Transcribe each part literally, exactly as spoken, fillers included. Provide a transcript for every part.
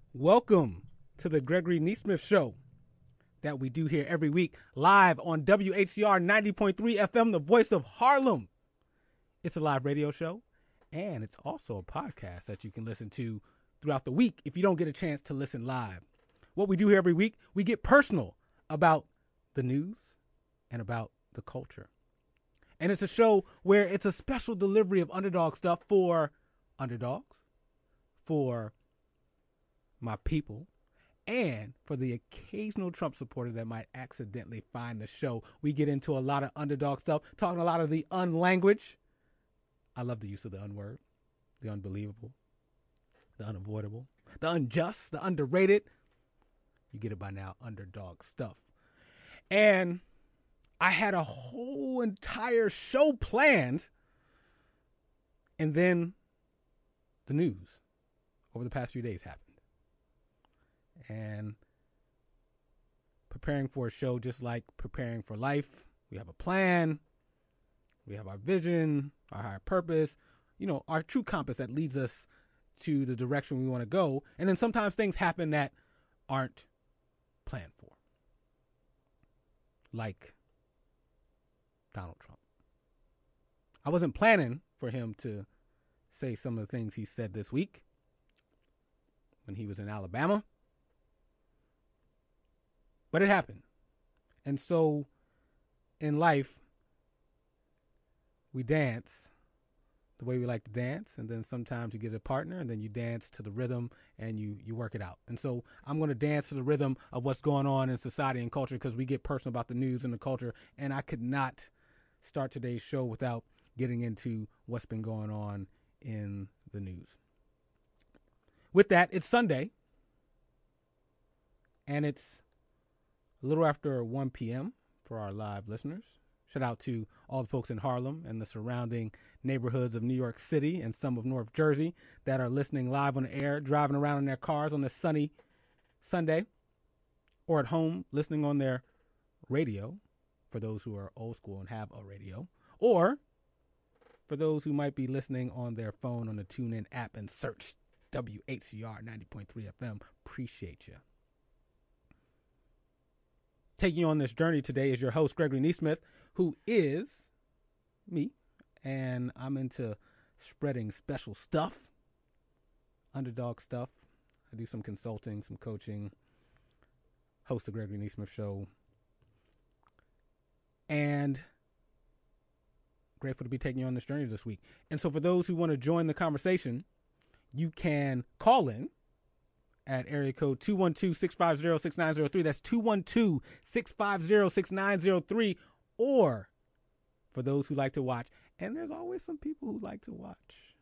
Welcome to the Gregory Neesmith Show that we do here every week live on W H C R ninety point three F M, the voice of Harlem. It's a live radio show, and it's also a podcast that you can listen to throughout the week if you don't get a chance to listen live. What we do here every week, we get personal about the news and about the culture. And it's a show where it's a special delivery of underdog stuff for underdogs, for my people, and for the occasional Trump supporter that might accidentally find the show. We get into a lot of underdog stuff, talking a lot of the unlanguage. I love the use of the unword, the unbelievable, the unavoidable, the unjust, the underrated. You get it by now, underdog stuff. And I had a whole entire show planned, and then the news over the past few days happened. And preparing for a show, just like preparing for life, we have a plan, we have our vision, our higher purpose, you know, our true compass that leads us to the direction we want to go. And then sometimes things happen that aren't planned for, like Donald Trump. I wasn't planning for him to say some of the things he said this week when he was in Alabama. But it happened. And so in life, we dance the way we like to dance. And then sometimes you get a partner and then you dance to the rhythm and you, you work it out. And so I'm going to dance to the rhythm of what's going on in society and culture because we get personal about the news and the culture. And I could not start today's show without getting into what's been going on in the news. With that, it's Sunday. And it's a little after one p.m. for our live listeners. Shout out to all the folks in Harlem and the surrounding neighborhoods of New York City and some of North Jersey that are listening live on the air, driving around in their cars on this sunny Sunday, or at home listening on their radio, for those who are old school and have a radio, or for those who might be listening on their phone on the TuneIn app and search W H C R ninety point three F M. Appreciate you. Taking you on this journey today is your host, Gregory Neesmith, who is me, and I'm into spreading special stuff, underdog stuff. I do some consulting, some coaching, host the Gregory Neesmith Show, and grateful to be taking you on this journey this week. And so for those who want to join the conversation, you can call in at area code two one two, six five zero, six nine zero three. That's two one two, six five zero, six nine zero three. Or for those who like to watch, and there's always some people who like to watch,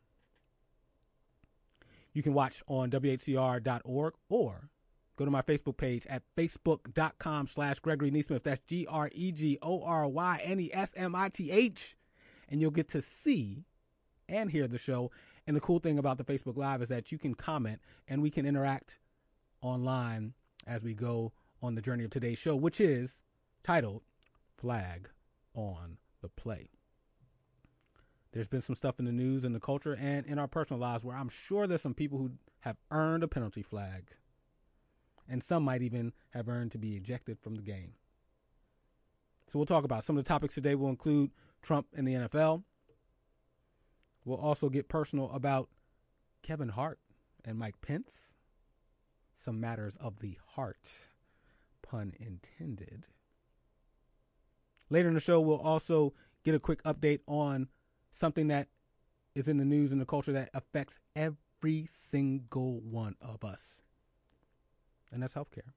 you can watch on W H C R dot org or go to my Facebook page at facebook.com slash Gregory Neesmith. That's G R E G O R Y N E S M I T H. And you'll get to see and hear the show. And the cool thing about the Facebook Live is that you can comment and we can interact online as we go on the journey of today's show, which is titled Flag on the Play. There's been some stuff in the news and the culture and in our personal lives where I'm sure there's some people who have earned a penalty flag. And some might even have earned to be ejected from the game. So we'll talk about some of the topics today. Will include Trump and the N F L. We'll also get personal about Kevin Hart and Mike Pence. Some matters of the heart, pun intended. Later in the show, we'll also get a quick update on something that is in the news and the culture that affects every single one of us. And that's healthcare.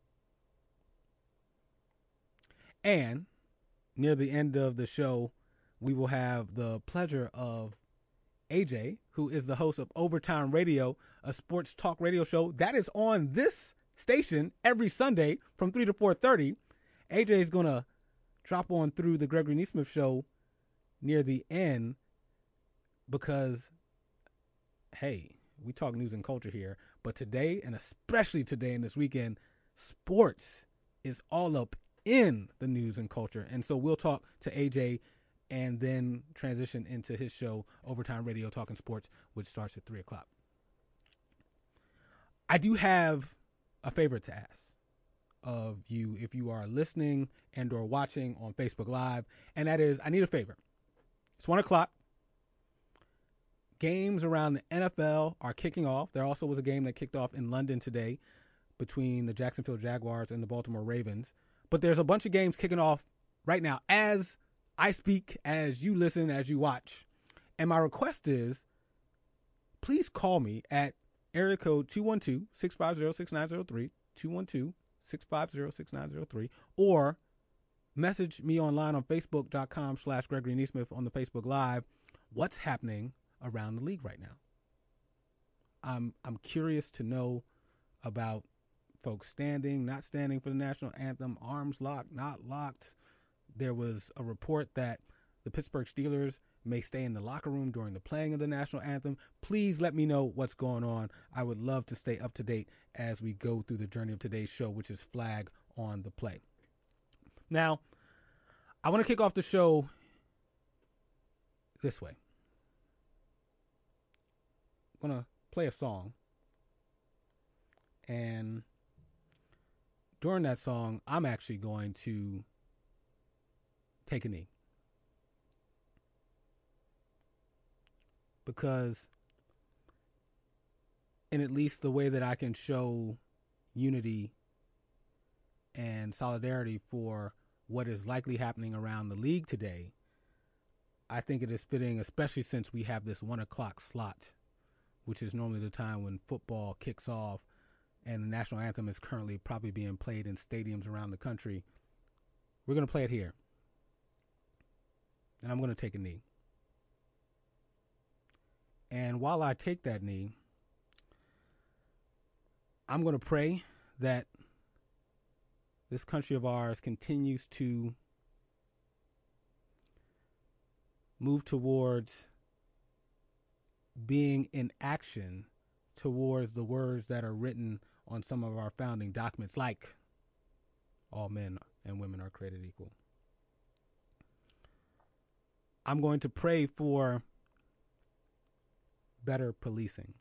And near the end of the show, we will have the pleasure of A J, who is the host of Overtime Radio, a sports talk radio show that is on this station every Sunday from three to four thirty. A J is going to drop on through the Gregory Neesmith Show near the end because, hey, we talk news and culture here, but today, and especially today and this weekend, sports is all up in the news and culture. And so we'll talk to A J and then transition into his show, Overtime Radio, Talking Sports, which starts at three o'clock. I do have a favor to ask of you if you are listening and or watching on Facebook Live, and that is I need a favor. It's one o'clock. Games around the N F L are kicking off. There also was a game that kicked off in London today between the Jacksonville Jaguars and the Baltimore Ravens. But there's a bunch of games kicking off right now as I speak, as you listen, as you watch. And my request is, please call me at area code two one two, six five zero, six nine zero three, two one two, six five zero, six nine zero three, or message me online on facebook.com slash Gregory Neesmith on the Facebook Live. What's happening around the league right now? I'm I'm curious to know about folks standing, not standing for the national anthem, arms locked, not locked. There was a report that the Pittsburgh Steelers may stay in the locker room during the playing of the national anthem. Please let me know what's going on. I would love to stay up to date as we go through the journey of today's show, which is Flag on the Play. Now, I want to kick off the show this way. I'm going to play a song, and during that song, I'm actually going to take a knee. Because in at least the way that I can show unity and solidarity for what is likely happening around the league today, I think it is fitting, especially since we have this one o'clock slot, which is normally the time when football kicks off and the national anthem is currently probably being played in stadiums around the country. We're going to play it here. And I'm going to take a knee. And while I take that knee, I'm going to pray that this country of ours continues to move towards being in action towards the words that are written on some of our founding documents, like all men and women are created equal. I'm going to pray for better policing.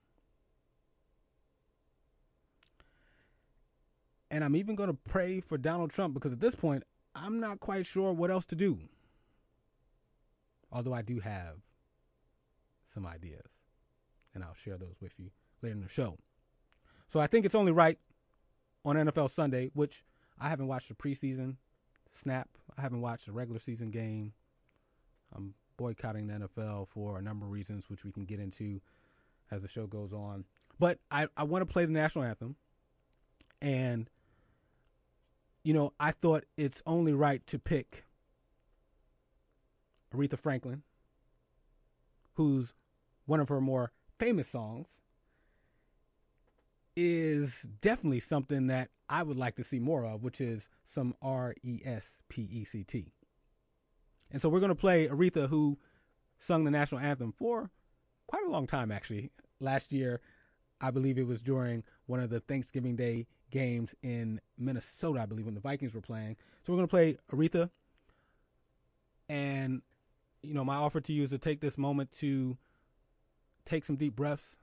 And I'm even going to pray for Donald Trump, because at this point, I'm not quite sure what else to do. Although I do have some ideas, and I'll share those with you later in the show. So I think it's only right on N F L Sunday, which I haven't watched the preseason snap. I haven't watched a regular season game. I'm boycotting the N F L for a number of reasons, which we can get into as the show goes on. But I, I want to play the national anthem. And, you know, I thought it's only right to pick Aretha Franklin, who's one of her more famous songs, is definitely something that I would like to see more of, which is some R E S P E C T. And so we're going to play Aretha, who sung the national anthem for quite a long time, actually. Last year, I believe it was during one of the Thanksgiving Day games in Minnesota, I believe, when the Vikings were playing. So we're going to play Aretha. And, you know, my offer to you is to take this moment to take some deep breaths.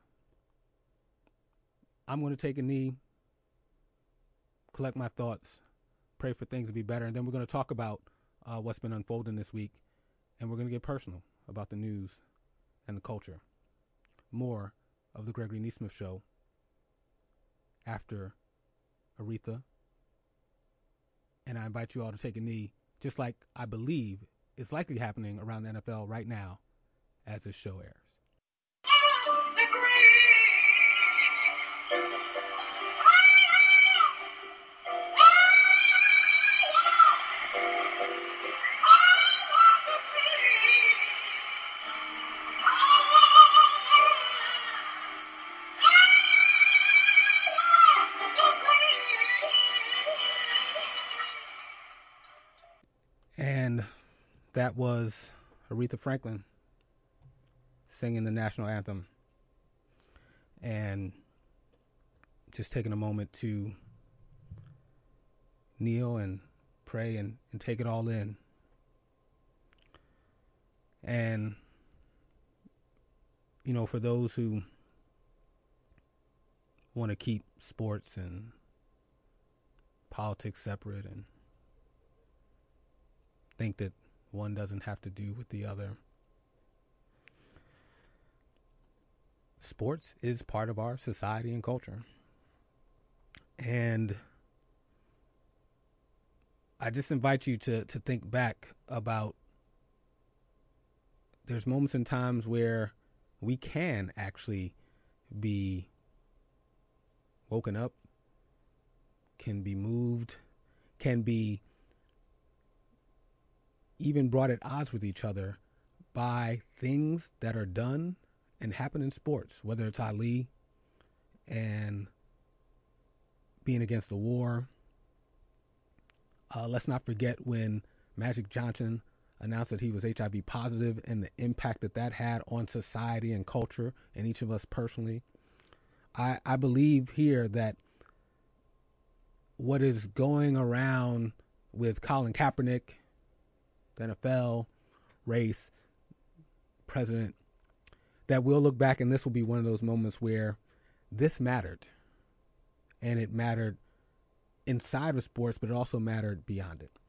I'm going to take a knee, collect my thoughts, pray for things to be better. And then we're going to talk about Uh, what's been unfolding this week, and we're going to get personal about the news and the culture. More of the Gregory Neesmith Show after Aretha, and I invite you all to take a knee, just like I believe is likely happening around the N F L right now as this show airs. And that was Aretha Franklin singing the national anthem, and just taking a moment to kneel and pray and, and take it all in. And, you know, for those who want to keep sports and politics separate and think that one doesn't have to do with the other. Sports is part of our society and culture. And I just invite you to, to think back about there's moments and times where we can actually be woken up, can be moved, can be even brought at odds with each other by things that are done and happen in sports, whether it's Ali and being against the war. Uh, let's not forget when Magic Johnson announced that he was H I V positive and the impact that that had on society and culture and each of us personally. I, I believe here that what is going around with Colin Kaepernick, the N F L, race, president, that we'll look back and this will be one of those moments where this mattered. And it mattered inside of sports, but it also mattered beyond it.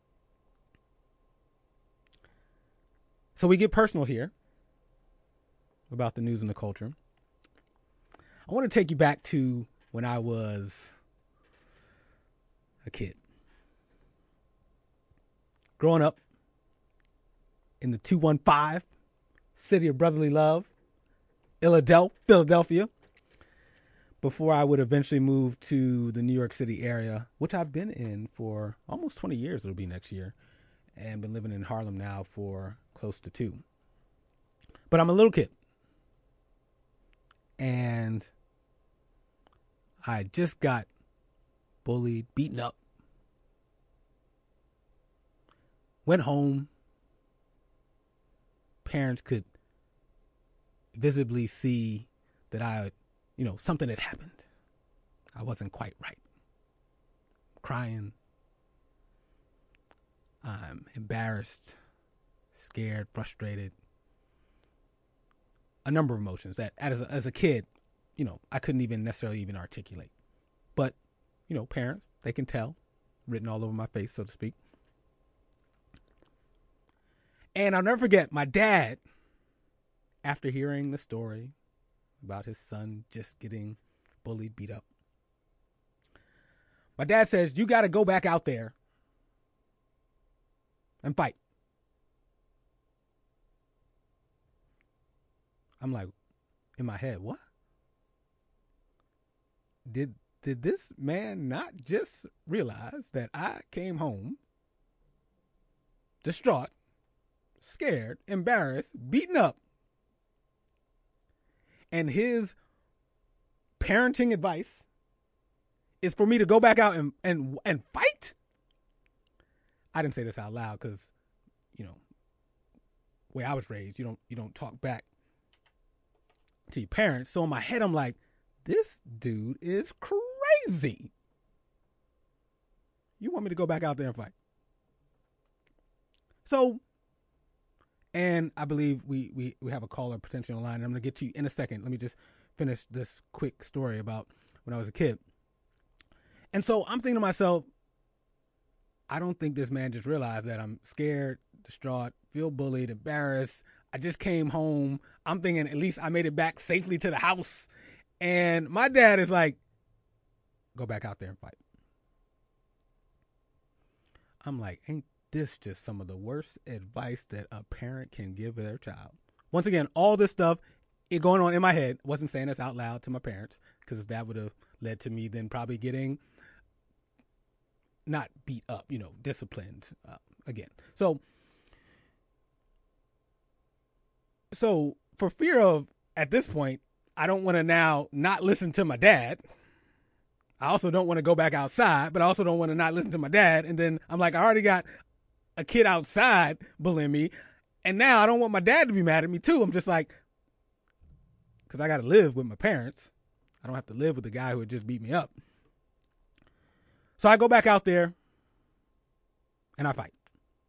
So we get personal here about the news and the culture. I want to take you back to when I was a kid. Growing up in the two one five, city of brotherly love, Philadelphia, before I would eventually move to the New York City area, which I've been in for almost twenty years, it'll be next year, and been living in Harlem now for close to two. But I'm a little kid. And I just got bullied, beaten up. Went home. Parents could visibly see that I, you know, something had happened. I wasn't quite right. Crying. I'm embarrassed, scared, frustrated. A number of emotions that as a, as a kid, you know, I couldn't even necessarily even articulate. But, you know, parents, they can tell, written all over my face, so to speak. And I'll never forget my dad, after hearing the story about his son just getting bullied, beat up. My dad says, you got to go back out there and fight. I'm like, in my head, what? Did did this man not just realize that I came home distraught, scared, embarrassed, beaten up, and his parenting advice is for me to go back out and and, and fight? I didn't say this out loud because, you know, the way I was raised, you don't you don't talk back to your parents. So in my head, I'm like, this dude is crazy. You want me to go back out there and fight? So, and I believe we, we, we have a caller potentially online, and I'm going to get to you in a second. Let me just finish this quick story about when I was a kid. And so I'm thinking to myself, I don't think this man just realized that I'm scared, distraught, feel bullied, embarrassed. I just came home. I'm thinking at least I made it back safely to the house. And my dad is like, go back out there and fight. I'm like, ain't this just some of the worst advice that a parent can give their child? Once again, all this stuff, it going on in my head. Wasn't saying this out loud to my parents because that would have led to me then probably getting not beat up, you know, disciplined uh, again. So, so for fear of, at this point, I don't want to now not listen to my dad. I also don't want to go back outside, but I also don't want to not listen to my dad. And then I'm like, I already got a kid outside bullying me. And now I don't want my dad to be mad at me too. I'm just like, because I got to live with my parents. I don't have to live with the guy who had just beat me up. So I go back out there and I fight.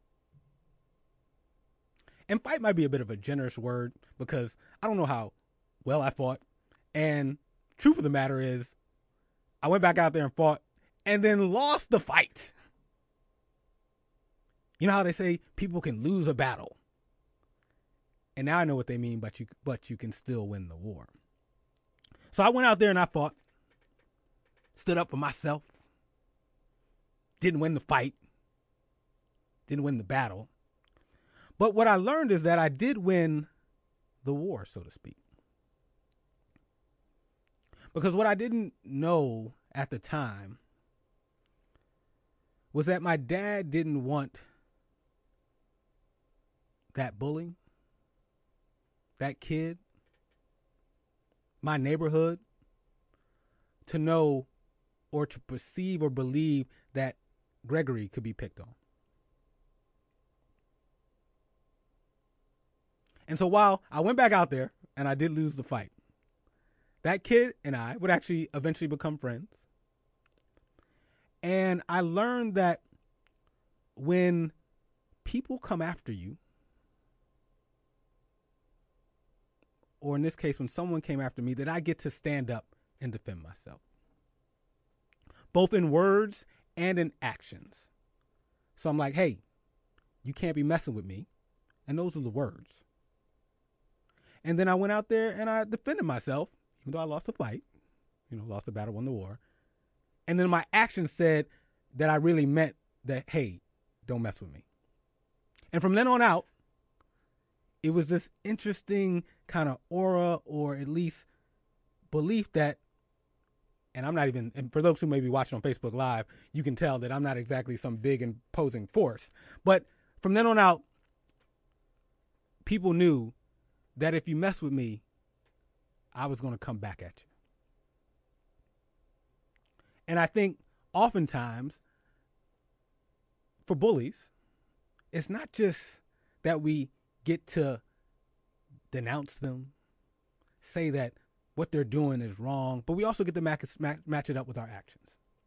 And fight might be a bit of a generous word because I don't know how well I fought. And truth of the matter is, I went back out there and fought and then lost the fight. You know how they say people can lose a battle? And now I know what they mean, but you but you can still win the war. So I went out there and I fought. Stood up for myself. Didn't win the fight. Didn't win the battle. But what I learned is that I did win the war, so to speak. Because what I didn't know at the time was that my dad didn't want that bully, that kid, my neighborhood, to know or to perceive or believe that Gregory could be picked on. And so while I went back out there and I did lose the fight, that kid and I would actually eventually become friends. And I learned that when people come after you, or in this case, when someone came after me, that I get to stand up and defend myself, both in words and in actions. So I'm like, hey, you can't be messing with me. And those are the words. And then I went out there and I defended myself, even though I lost the fight, you know, lost the battle, won the war. And then my actions said that I really meant that, hey, don't mess with me. And from then on out, it was this interesting kind of aura, or at least belief that, and I'm not even, and for those who may be watching on Facebook Live, you can tell that I'm not exactly some big imposing force. But from then on out, people knew that if you mess with me, I was going to come back at you. And I think oftentimes for bullies, it's not just that we get to denounce them, say that what they're doing is wrong, but we also get to match, match it up with our actions.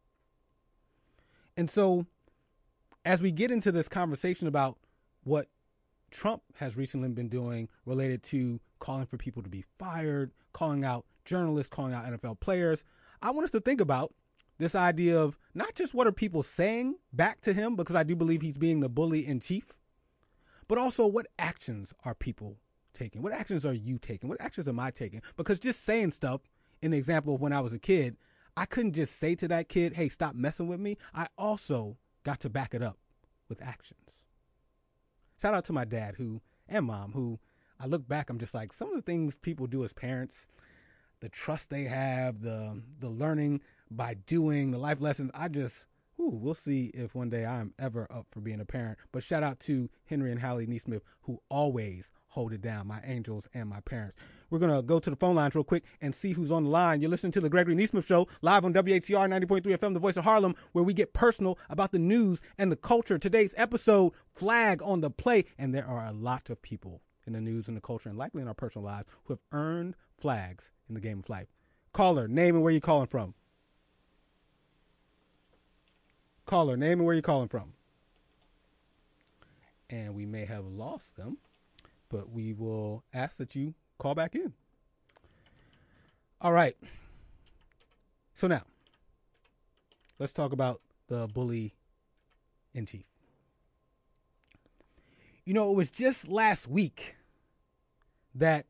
And so as we get into this conversation about what Trump has recently been doing related to calling for people to be fired, calling out journalists, calling out N F L players, I want us to think about this idea of not just what are people saying back to him, because I do believe he's being the bully in chief, but also what actions are people taking? What actions are you taking? What actions am I taking? Because just saying stuff, in the example of when I was a kid, I couldn't just say to that kid, hey, stop messing with me. I also got to back it up with actions. Shout out to my dad who and mom who I look back, I'm just like, some of the things people do as parents, the trust they have, the the learning by doing, the life lessons, I just, ooh, we'll see if one day I'm ever up for being a parent. But shout out to Henry and Hallie Neesmith, who always hold it down, my angels and my parents. We're going to go to the phone lines real quick and see who's on the line. You're listening to the Gregory Neesmith Show, live on W H C R ninety point three F M, the voice of Harlem, where we get personal about the news and the culture. Today's episode, Flag on the Play. And there are a lot of people in the news and the culture, and likely in our personal lives, who have earned flags in the game of life. Caller, name and where you're calling from. Caller, name and where you're calling from. And we may have lost them, but we will ask that you call back in. All right. So now, let's talk about the bully in chief. You know, it was just last week that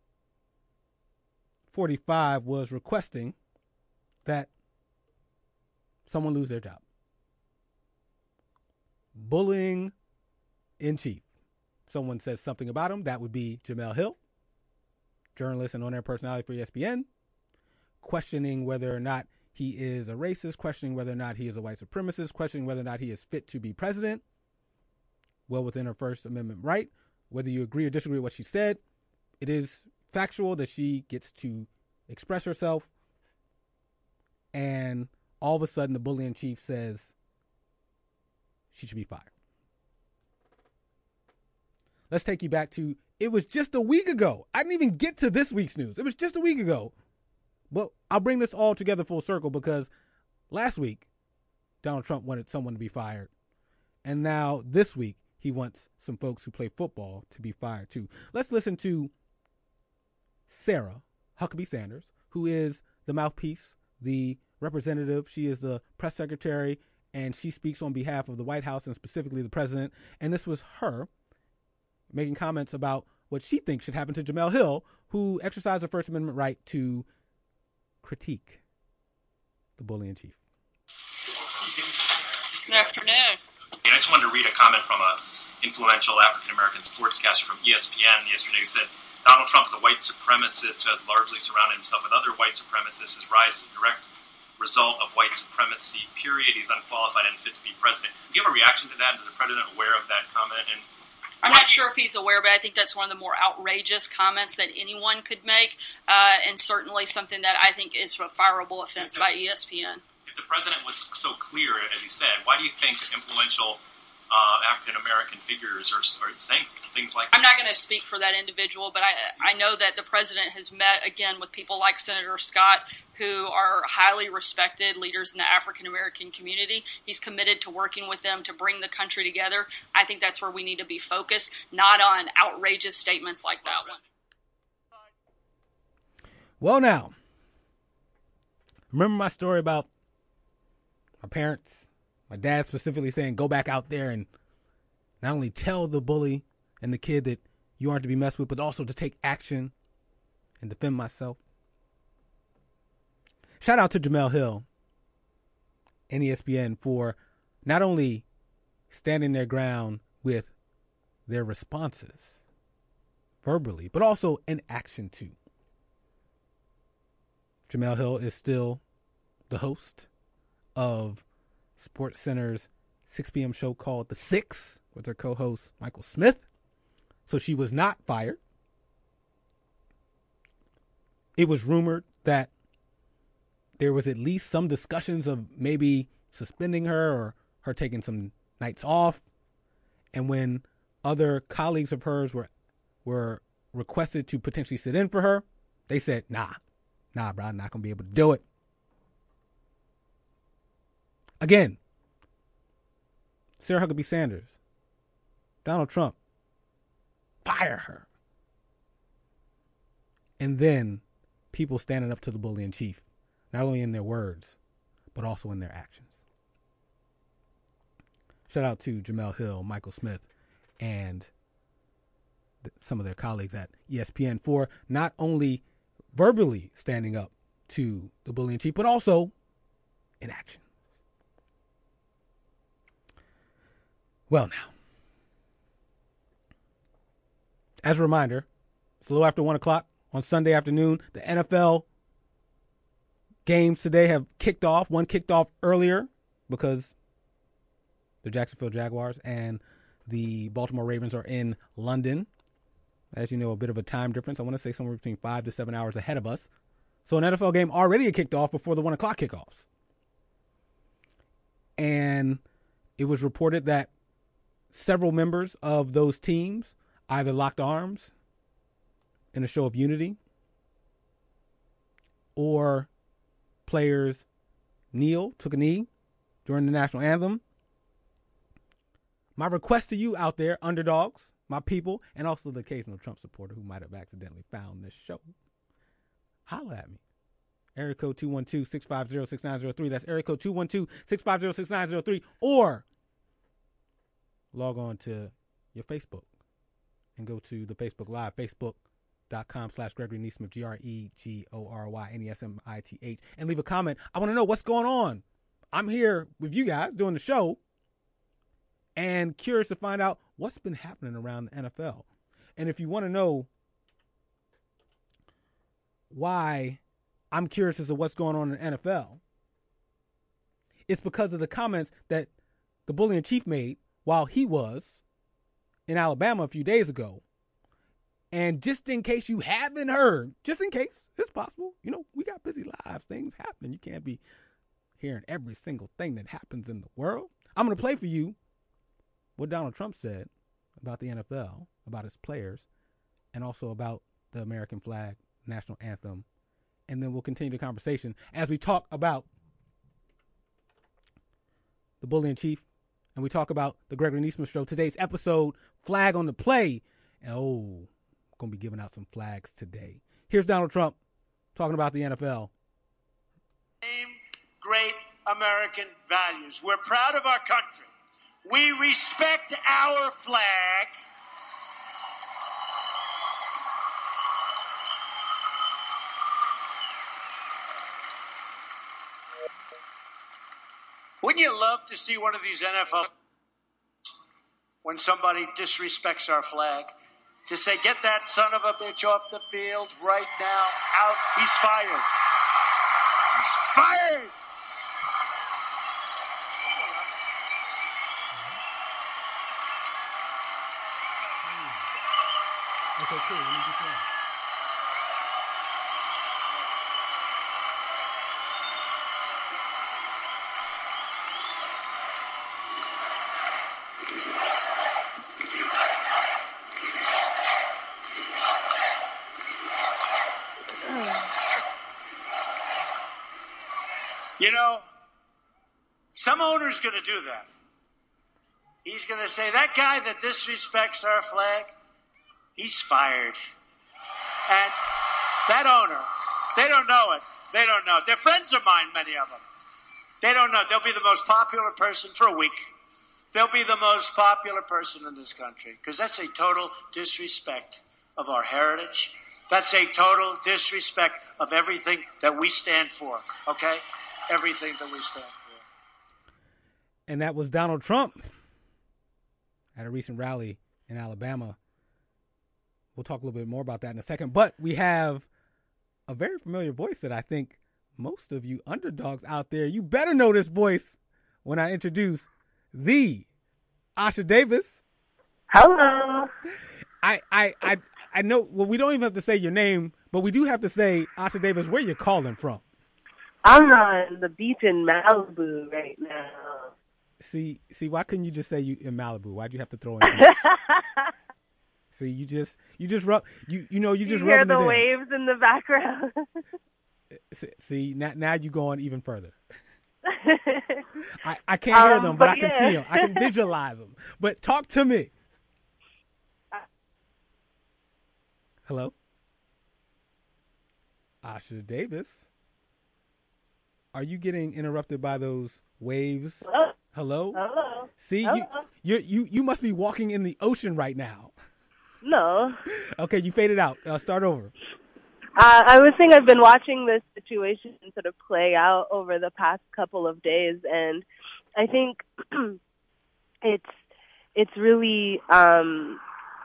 forty-five was requesting that someone lose their job. Bullying in chief. Someone says something about him, that would be Jemele Hill, journalist and on-air personality for E S P N, questioning whether or not he is a racist, questioning whether or not he is a white supremacist, questioning whether or not he is fit to be president, well within her First Amendment right. Whether you agree or disagree with what she said, it is factual that she gets to express herself, and all of a sudden the bully in chief says she should be fired. Let's take you back to, it was just a week ago. I didn't even get to this week's news. It was just a week ago. But I'll bring this all together full circle, because last week, Donald Trump wanted someone to be fired. And now this week, he wants some folks who play football to be fired too. Let's listen to Sarah Huckabee Sanders, who is the mouthpiece, the representative. She is the press secretary, and she speaks on behalf of the White House and specifically the president. And this was her making comments about what she thinks should happen to Jemele Hill, who exercised her First Amendment right to critique the bully in chief. Good afternoon. I just wanted to read a comment from an influential African-American sportscaster from E S P N yesterday who said, Donald Trump is a white supremacist who has largely surrounded himself with other white supremacists. His rise is a direct result of white supremacy, period. He's unqualified and fit to be president. Do you have a reaction to that? Is the president aware of that comment? And I'm not sure if he's aware, but I think that's one of the more outrageous comments that anyone could make, uh, and certainly something that I think is a fireable offense by E S P N. If the president was so clear, as he said, why do you think influential uh, African-American figures are, are saying things like I'm this? not going to speak for that individual, but I, I know that the president has met, again, with people like Senator Scott, who are highly respected leaders in the African-American community. He's committed to working with them to bring the country together. I think that's where we need to be focused, not on outrageous statements like that one. Well, now, remember my story about my parents, my dad specifically saying, go back out there and not only tell the bully and the kid that you aren't to be messed with, but also to take action and defend myself. Shout out to Jemele Hill and E S P N for not only standing their ground with their responses verbally, but also in action too. Jemele Hill is still the host of SportsCenter's six p.m. show called The Six with her co-host Michael Smith. So she was not fired. It was rumored that there was at least some discussions of maybe suspending her or her taking some nights off. And when other colleagues of hers were were requested to potentially sit in for her, they said, nah, nah, bro, I'm not going to be able to do it. Again, Sarah Huckabee Sanders, Donald Trump, fire her. And then people standing up to the bully in chief, not only in their words, but also in their actions. Shout out to Jemele Hill, Michael Smith, and th- some of their colleagues at E S P N for not only verbally standing up to the bully in chief, but also in action. Well, now, as a reminder, it's a little after one o'clock on Sunday afternoon. The N F L games today have kicked off. One kicked off earlier because the Jacksonville Jaguars and the Baltimore Ravens are in London. As you know, a bit of a time difference. I want to say somewhere between five to seven hours ahead of us. So an N F L game already kicked off before the one o'clock kickoffs. And it was reported that several members of those teams either locked arms in a show of unity or players kneel, took a knee during the national anthem. My request to you out there, underdogs, my people, and also the occasional Trump supporter who might have accidentally found this show, holla at me. Area code two one two, six five zero, six nine zero three. That's area code two one two, six five zero, six nine zero three. Or log on to your Facebook and go to the Facebook Live, facebook.com slash Gregory Nesmith, G R E G O R Y N E S M I T H, and leave a comment. I want to know what's going on. I'm here with you guys doing the show and curious to find out what's been happening around the N F L. And if you want to know why I'm curious as to what's going on in the N F L, it's because of the comments that the bully in chief made while he was in Alabama a few days ago. And just in case you haven't heard, just in case, it's possible, you know, we got busy lives, things happening. You can't be hearing every single thing that happens in the world. I'm going to play for you what Donald Trump said about the N F L, about his players, and also about the American flag, national anthem. And then we'll continue the conversation as we talk about the bully in chief, and we talk about the Gregory Nesmith Show. Today's episode, Flag on the Play. And oh, I'm going to be giving out some flags today. Here's Donald Trump talking about the N F L Same great American values. We're proud of our country. We respect our flag. Wouldn't you love to see one of these N F L, when somebody disrespects our flag, to say, get that son of a bitch off the field right now, out, he's fired. He's fired! Okay, cool. Let me get that. You know, some owner's going to do that. He's going to say, that guy that disrespects our flag, he's fired. And that owner, they don't know it. They don't know it. They're friends of mine, many of them. They don't know. They'll be the most popular person for a week. They'll be the most popular person in this country, because that's a total disrespect of our heritage. That's a total disrespect of everything that we stand for, okay? Everything that we stand for. And that was Donald Trump at a recent rally in Alabama. We'll talk a little bit more about that in a second. But we have a very familiar voice that I think most of you underdogs out there, you better know this voice when I introduce the Asha Davis. Hello. I, I, I, I know, well, we don't even have to say your name, but we do have to say, Asha Davis, where you're calling from. I'm on the beach in Malibu right now. See, see, why couldn't you just say you in Malibu? Why'd you have to throw in beach? See, you just, you just rub, you, you know, you just you hear rubbing the it in. waves in the background. See, now, now you're going even further. I, I can't um, hear them, but, but I can yeah. see them. I can visualize them. But talk to me. Hello? Asha Davis. Are you getting interrupted by those waves? Hello? Hello? Hello? See, Hello? you, you you you must be walking in the ocean right now. No. Okay, you faded out. Uh, start over. Uh, I was saying I've been watching this situation sort of play out over the past couple of days, and I think it's it's really um,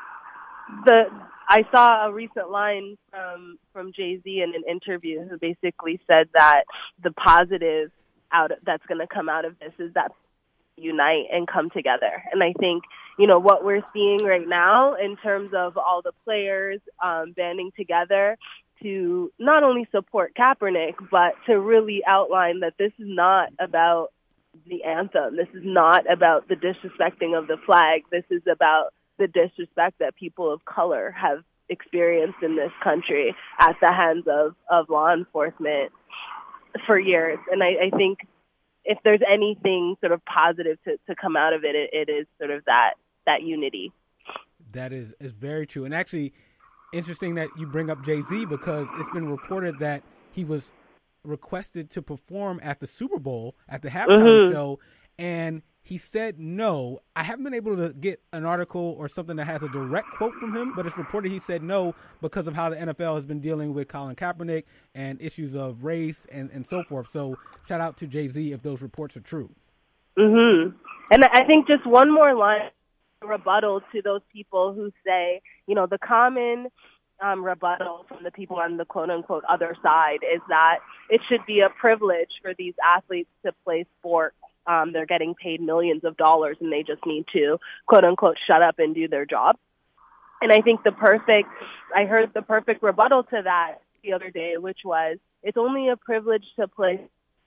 the. I saw a recent line from from Jay-Z in an interview who basically said that the positive out that's going to come out of this is that unite and come together. And I think, you know, what we're seeing right now in terms of all the players um, banding together to not only support Kaepernick, but to really outline that this is not about the anthem. This is not about the disrespecting of the flag. This is about the disrespect that people of color have experienced in this country at the hands of, of law enforcement for years. And I, I think if there's anything sort of positive to, to come out of it, it, it is sort of that, that unity. That is, is very true. And actually, interesting that you bring up Jay-Z, because it's been reported that he was requested to perform at the Super Bowl at the halftime mm-hmm. show, and he said no. I haven't been able to get an article or something that has a direct quote from him, but it's reported he said no because of how the N F L has been dealing with Colin Kaepernick and issues of race and, and so forth. So shout out to Jay-Z if those reports are true. Mm-hmm. And I think just one more line, rebuttal to those people who say, you know, the common um, rebuttal from the people on the quote-unquote other side is that it should be a privilege for these athletes to play sports. Um, they're getting paid millions of dollars and they just need to, quote unquote, shut up and do their job. And I think the perfect, I heard the perfect rebuttal to that the other day, which was, it's only a privilege to play.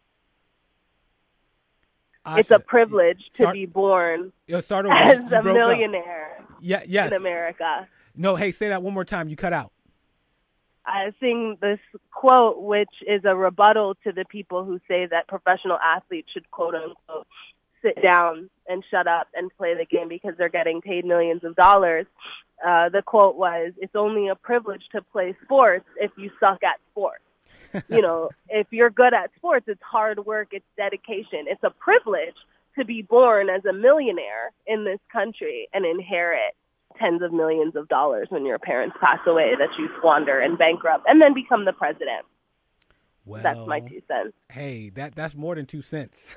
Asha, it's a privilege to start, be born start over. as you a millionaire up. Yeah, yes. in America. No, hey, say that one more time. You cut out. I sing this quote, which is a rebuttal to the people who say that professional athletes should, quote unquote, sit down and shut up and play the game because they're getting paid millions of dollars. Uh, the quote was, it's only a privilege to play sports if you suck at sports. you know, if you're good at sports, it's hard work, it's dedication. It's a privilege to be born as a millionaire in this country and inherit tens of millions of dollars when your parents pass away that you squander and bankrupt and then become the president. Well, that's my two cents. Hey, that that's more than two cents.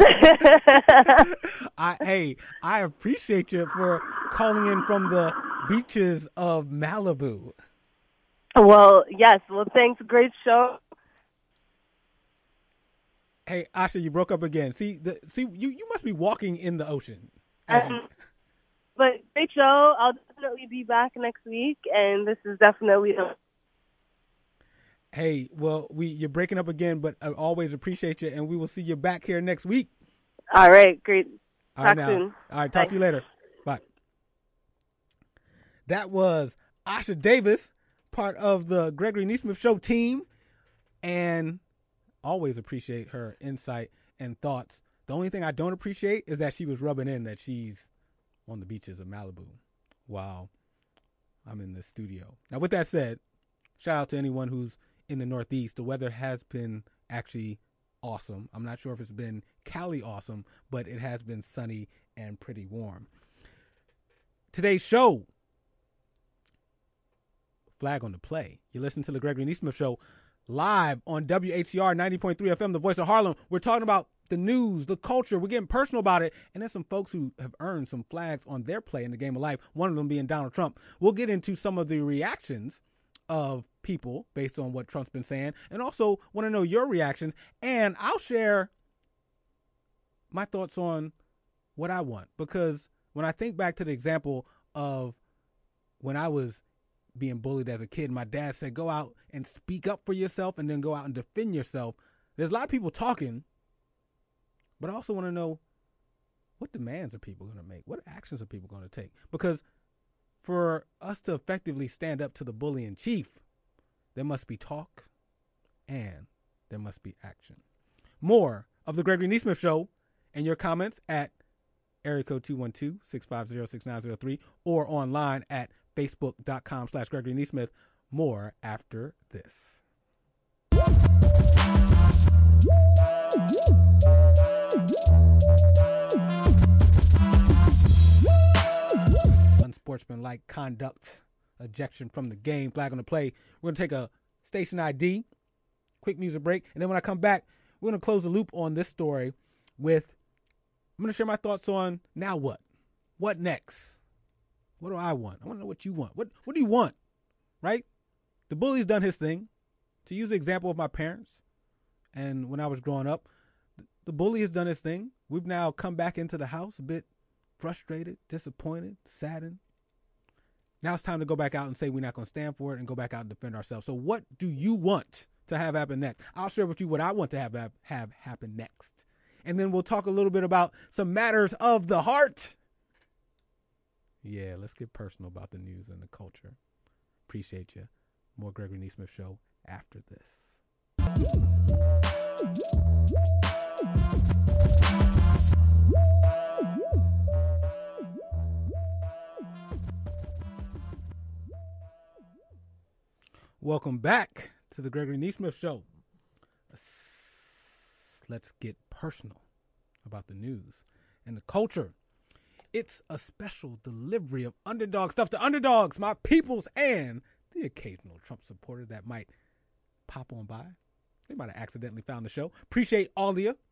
I hey, I appreciate you for calling in from the beaches of Malibu. Well, yes. Well, thanks. Great show. Hey, Asha, you broke up again. See, the see you, you must be walking in the ocean. Um, you... But great show. I'll definitely be back next week, and this is definitely the. Hey, well, we you're breaking up again, but I always appreciate you, and we will see you back here next week. All right, great. All Talk right, now. soon. All right, talk Bye. to you later. Bye. That was Asha Davis, part of the Gregory Neesmith Show team, and always appreciate her insight and thoughts. The only thing I don't appreciate is that she was rubbing in that she's on the beaches of Malibu while I'm in the studio. Now, with that said, shout out to anyone who's in the Northeast. The weather has been actually awesome. I'm not sure if it's been Cali awesome, but it has been sunny and pretty warm. Today's show, Flag on the Play. You listen to the Gregory Neesmith Show live on W H C R ninety point three F M, the voice of Harlem. We're talking about the news, the culture. We're getting personal about it. And there's some folks who have earned some flags on their play in the game of life, one of them being Donald Trump. We'll get into some of the reactions of people based on what Trump's been saying, and also want to know your reactions. And I'll share my thoughts on what I want, because when I think back to the example of when I was being bullied as a kid, my dad said, go out and speak up for yourself and then go out and defend yourself. There's a lot of people talking, but I also want to know, what demands are people going to make? What actions are people going to take? Because for us to effectively stand up to the bully in chief, there must be talk and there must be action. More of the Gregory Neesmith Show and your comments at area code two one two, six five zero, six nine zero three or online at facebook.com slash Gregory Neesmith. More after this. Unsportsmanlike conduct, ejection from the game, flag on the play. We're going to take a station I D, quick music break, and then when I come back, we're going to close the loop on this story with, I'm going to share my thoughts on now what? What next? What do I want? I want to know what you want. What What do you want? Right? The bully's done his thing. To use the example of my parents, and when I was growing up, the bully has done his thing. We've now come back into the house a bit frustrated, disappointed, saddened. Now it's time to go back out and say we're not going to stand for it and go back out and defend ourselves. So what do you want to have happen next? I'll share with you what I want to have have happen next. And then we'll talk a little bit about some matters of the heart. Yeah, let's get personal about the news and the culture. Appreciate you. More Gregory Neesmith Show after this. Welcome back to the Gregory Neesmith Show. Let's get personal about the news and the culture. It's a special delivery of underdog stuff to underdogs, my peoples, and the occasional Trump supporter that might pop on by. They might have accidentally found the show. Appreciate all of you.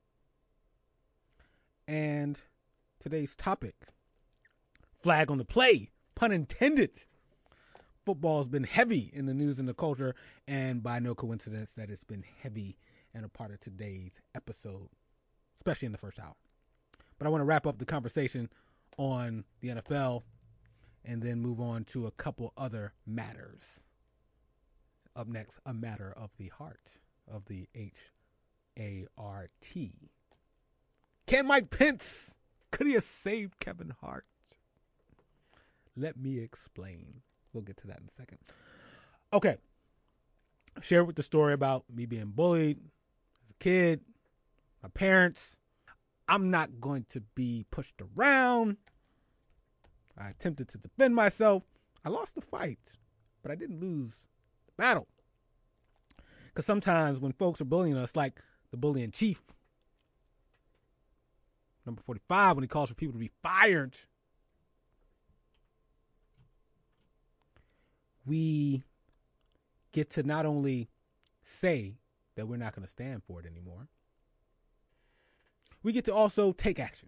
And today's topic, flag on the play, pun intended. Football's been heavy in the news and the culture, and by no coincidence that it's been heavy and a part of today's episode, especially in the first hour. But I want to wrap up the conversation on the N F L and then move on to a couple other matters. Up next, a matter of the heart, of the H A R T. Can Mike Pence, could he have saved Kevin Hart? Let me explain. We'll get to that in a second. Okay. Share with the story about me being bullied as a kid, my parents. I'm not going to be pushed around. I attempted to defend myself. I lost the fight, but I didn't lose the battle. Because sometimes when folks are bullying us, like the bully in chief, number forty-five, when he calls for people to be fired, we get to not only say that we're not going to stand for it anymore, we get to also take action.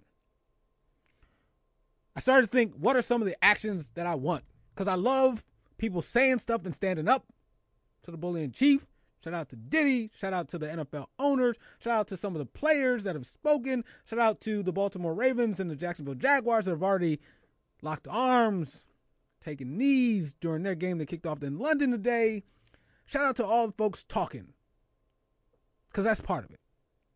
I started to think, what are some of the actions that I want? Because I love people saying stuff and standing up to the bully in chief. Shout out to Diddy. Shout out to the N F L owners. Shout out to some of the players that have spoken. Shout out to the Baltimore Ravens and the Jacksonville Jaguars that have already locked arms, taken knees during their game that kicked off in London today. Shout out to all the folks talking, because that's part of it.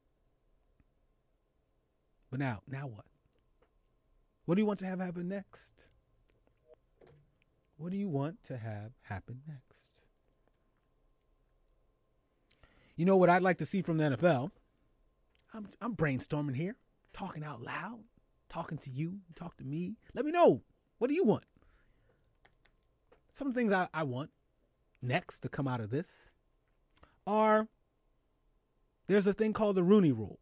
But now, now what? What do you want to have happen next? What do you want to have happen next? You know what I'd like to see from the N F L? I'm, I'm brainstorming here, talking out loud, talking to you, talk to me. Let me know. What do you want? Some things I, I want next to come out of this are, there's a thing called the Rooney Rule.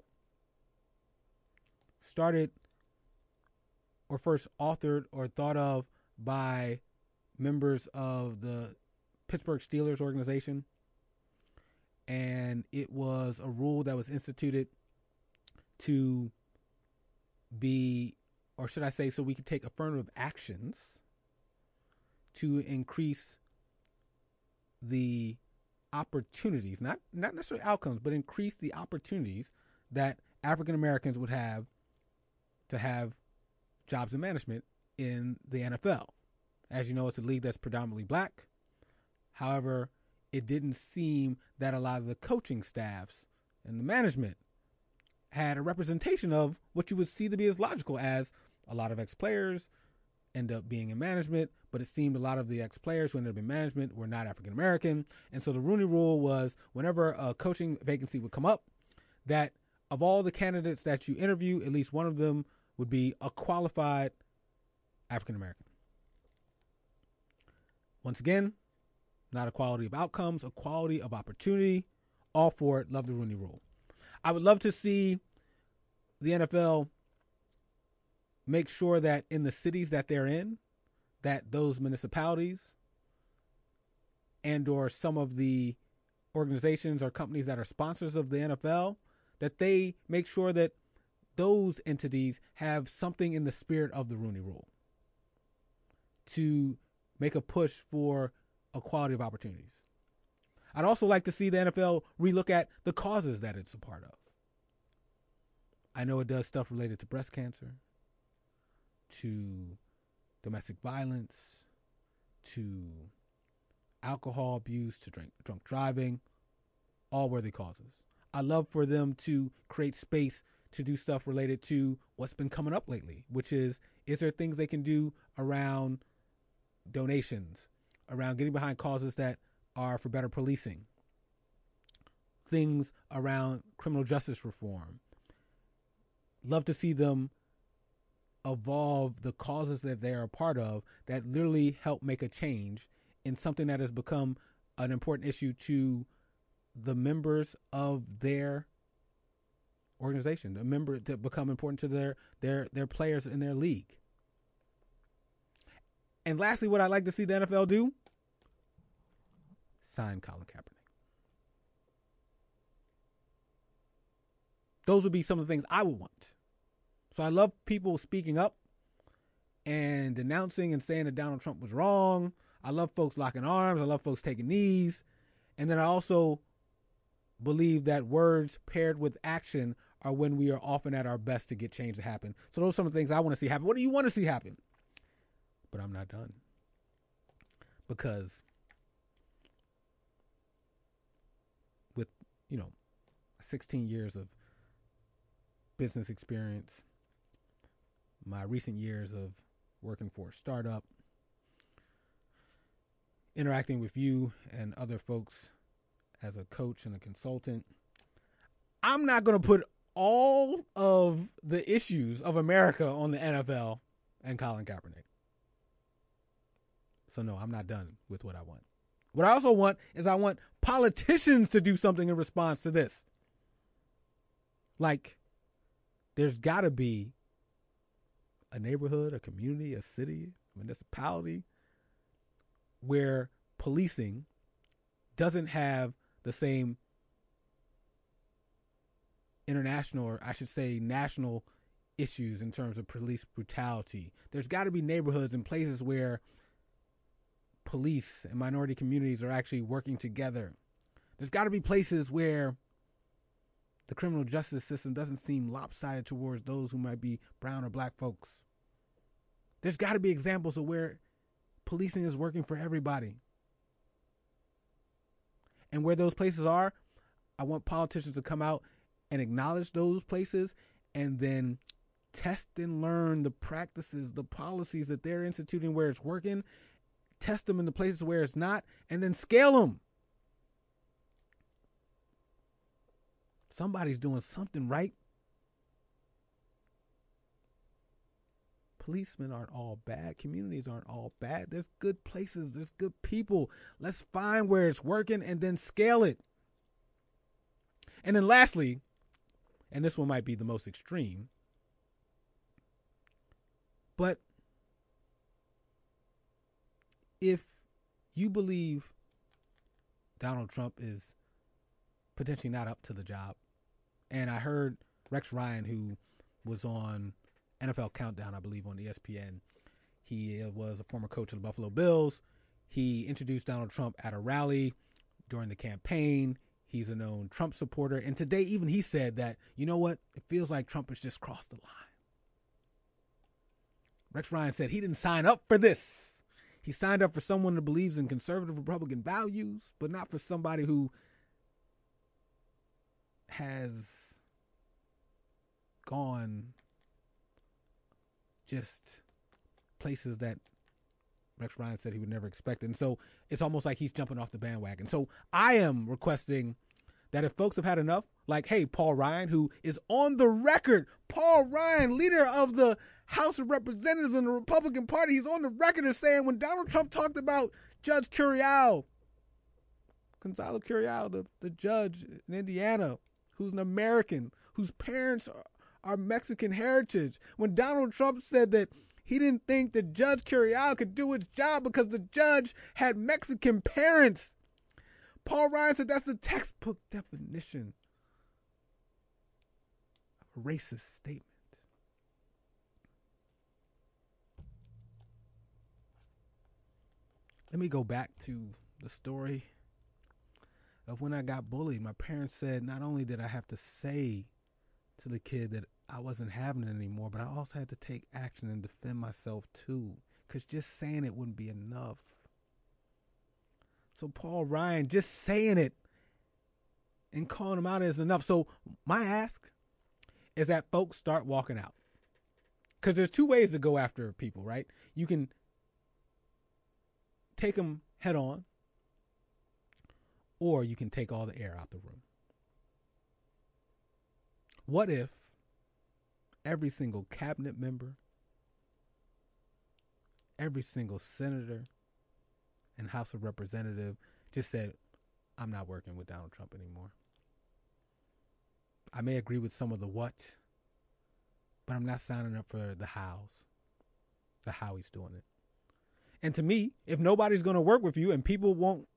Started or first authored or thought of by members of the Pittsburgh Steelers organization. And it was a rule that was instituted to be, or should I say, so we could take affirmative actions to increase the opportunities, not not necessarily outcomes, but increase the opportunities that African Americans would have to have jobs in management in the N F L. As you know, it's a league that's predominantly black. However, it didn't seem that a lot of the coaching staffs and the management had a representation of what you would see to be as logical as a lot of ex-players end up being in management, but it seemed a lot of the ex-players who ended up in management were not African American. And so the Rooney Rule was, whenever a coaching vacancy would come up, that of all the candidates that you interview, at least one of them would be a qualified African American. Once again, not equality of outcomes, equality of opportunity. All for it. Love the Rooney Rule. I would love to see the N F L make sure that in the cities that they're in, that those municipalities and or some of the organizations or companies that are sponsors of the N F L, that they make sure that those entities have something in the spirit of the Rooney Rule to make a push for equality of opportunities. I'd also like to see the N F L relook at the causes that it's a part of. I know it does stuff related to breast cancer, to domestic violence, to alcohol abuse, to drink, drunk driving, all worthy causes. I love for them to create space to do stuff related to what's been coming up lately, which is, is there things they can do around donations, around getting behind causes that are for better policing, things around criminal justice reform. Love to see them evolve the causes that they're a part of that literally help make a change in something that has become an important issue to the members of their organization, the members that become important to their their their players in their league. And lastly, what I'd like to see the N F L do, sign Colin Kaepernick. Those would be some of the things I would want. So I love people speaking up and denouncing and saying that Donald Trump was wrong. I love folks locking arms. I love folks taking knees. And then I also believe that words paired with action are when we are often at our best to get change to happen. So those are some of the things I want to see happen. What do you want to see happen? But I'm not done. Because with, you know, sixteen years of business experience, my recent years of working for a startup, interacting with you and other folks as a coach and a consultant, I'm not going to put all of the issues of America on the N F L and Colin Kaepernick. So no, I'm not done with what I want. What I also want is I want politicians to do something in response to this. Like, there's got to be a neighborhood, a community, a city, a municipality where policing doesn't have the same international, or I should say national, issues in terms of police brutality. There's got to be neighborhoods and places where police and minority communities are actually working together. There's got to be places where the criminal justice system doesn't seem lopsided towards those who might be brown or black folks. There's got to be examples of where policing is working for everybody. And where those places are, I want politicians to come out and acknowledge those places and then test and learn the practices, the policies that they're instituting where it's working, test them in the places where it's not, and then scale them. Somebody's doing something right. Policemen aren't all bad. Communities aren't all bad. There's good places. There's good people. Let's find where it's working and then scale it. And then lastly, and this one might be the most extreme, but if you believe Donald Trump is potentially not up to the job, and I heard Rex Ryan, who was on N F L Countdown, I believe, on E S P N. He was a former coach of the Buffalo Bills. He introduced Donald Trump at a rally during the campaign. He's a known Trump supporter. And today, even he said that, you know what? It feels like Trump has just crossed the line. Rex Ryan said he didn't sign up for this. He signed up for someone that believes in conservative Republican values, but not for somebody who has gone just places that Rex Ryan said he would never expect. And so it's almost like he's jumping off the bandwagon. So I am requesting that if folks have had enough, like, hey, Paul Ryan, who is on the record, Paul Ryan, leader of the House of Representatives in the Republican Party, he's on the record as saying when Donald Trump talked about Judge Curiel, Gonzalo Curiel, the, the judge in Indiana, who's an American, whose parents are, are Mexican heritage, when Donald Trump said that he didn't think that Judge Curiel could do his job because the judge had Mexican parents, Paul Ryan said that's the textbook definition of a racist statement. Let me go back to the story of when I got bullied. My parents said not only did I have to say to the kid that I wasn't having it anymore, but I also had to take action and defend myself too, because just saying it wouldn't be enough. So Paul Ryan, just saying it and calling him out is enough. So my ask is that folks start walking out, because there's two ways to go after people, right? You can take them head on, or you can take all the air out the room. What if every single cabinet member, every single senator and House of Representative just said, I'm not working with Donald Trump anymore. I may agree with some of the what, but I'm not signing up for the hows, the how he's doing it. And to me, if nobody's going to work with you and people won't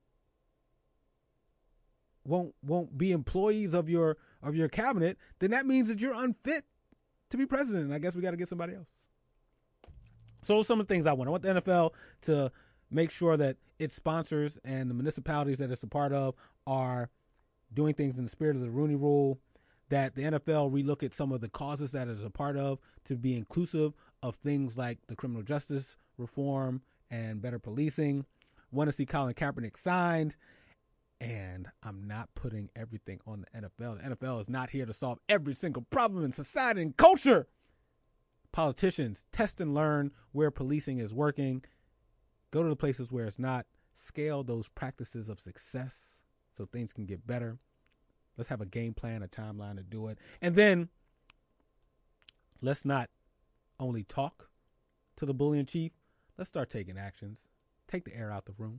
won't won't be employees of your of your cabinet, then that means that you're unfit to be president. And I guess we got to get somebody else. So some of the things I want. I want the N F L to make sure that its sponsors and the municipalities that it's a part of are doing things in the spirit of the Rooney Rule, that the N F L relook at some of the causes that it's a part of to be inclusive of things like the criminal justice reform and better policing. Want to see Colin Kaepernick signed. And I'm not putting everything on the N F L. The N F L is not here to solve every single problem in society and culture. Politicians, test and learn where policing is working. Go to the places where it's not. Scale those practices of success so things can get better. Let's have a game plan, a timeline to do it. And then let's not only talk to the bullying chief. Let's start taking actions. Take the air out the room.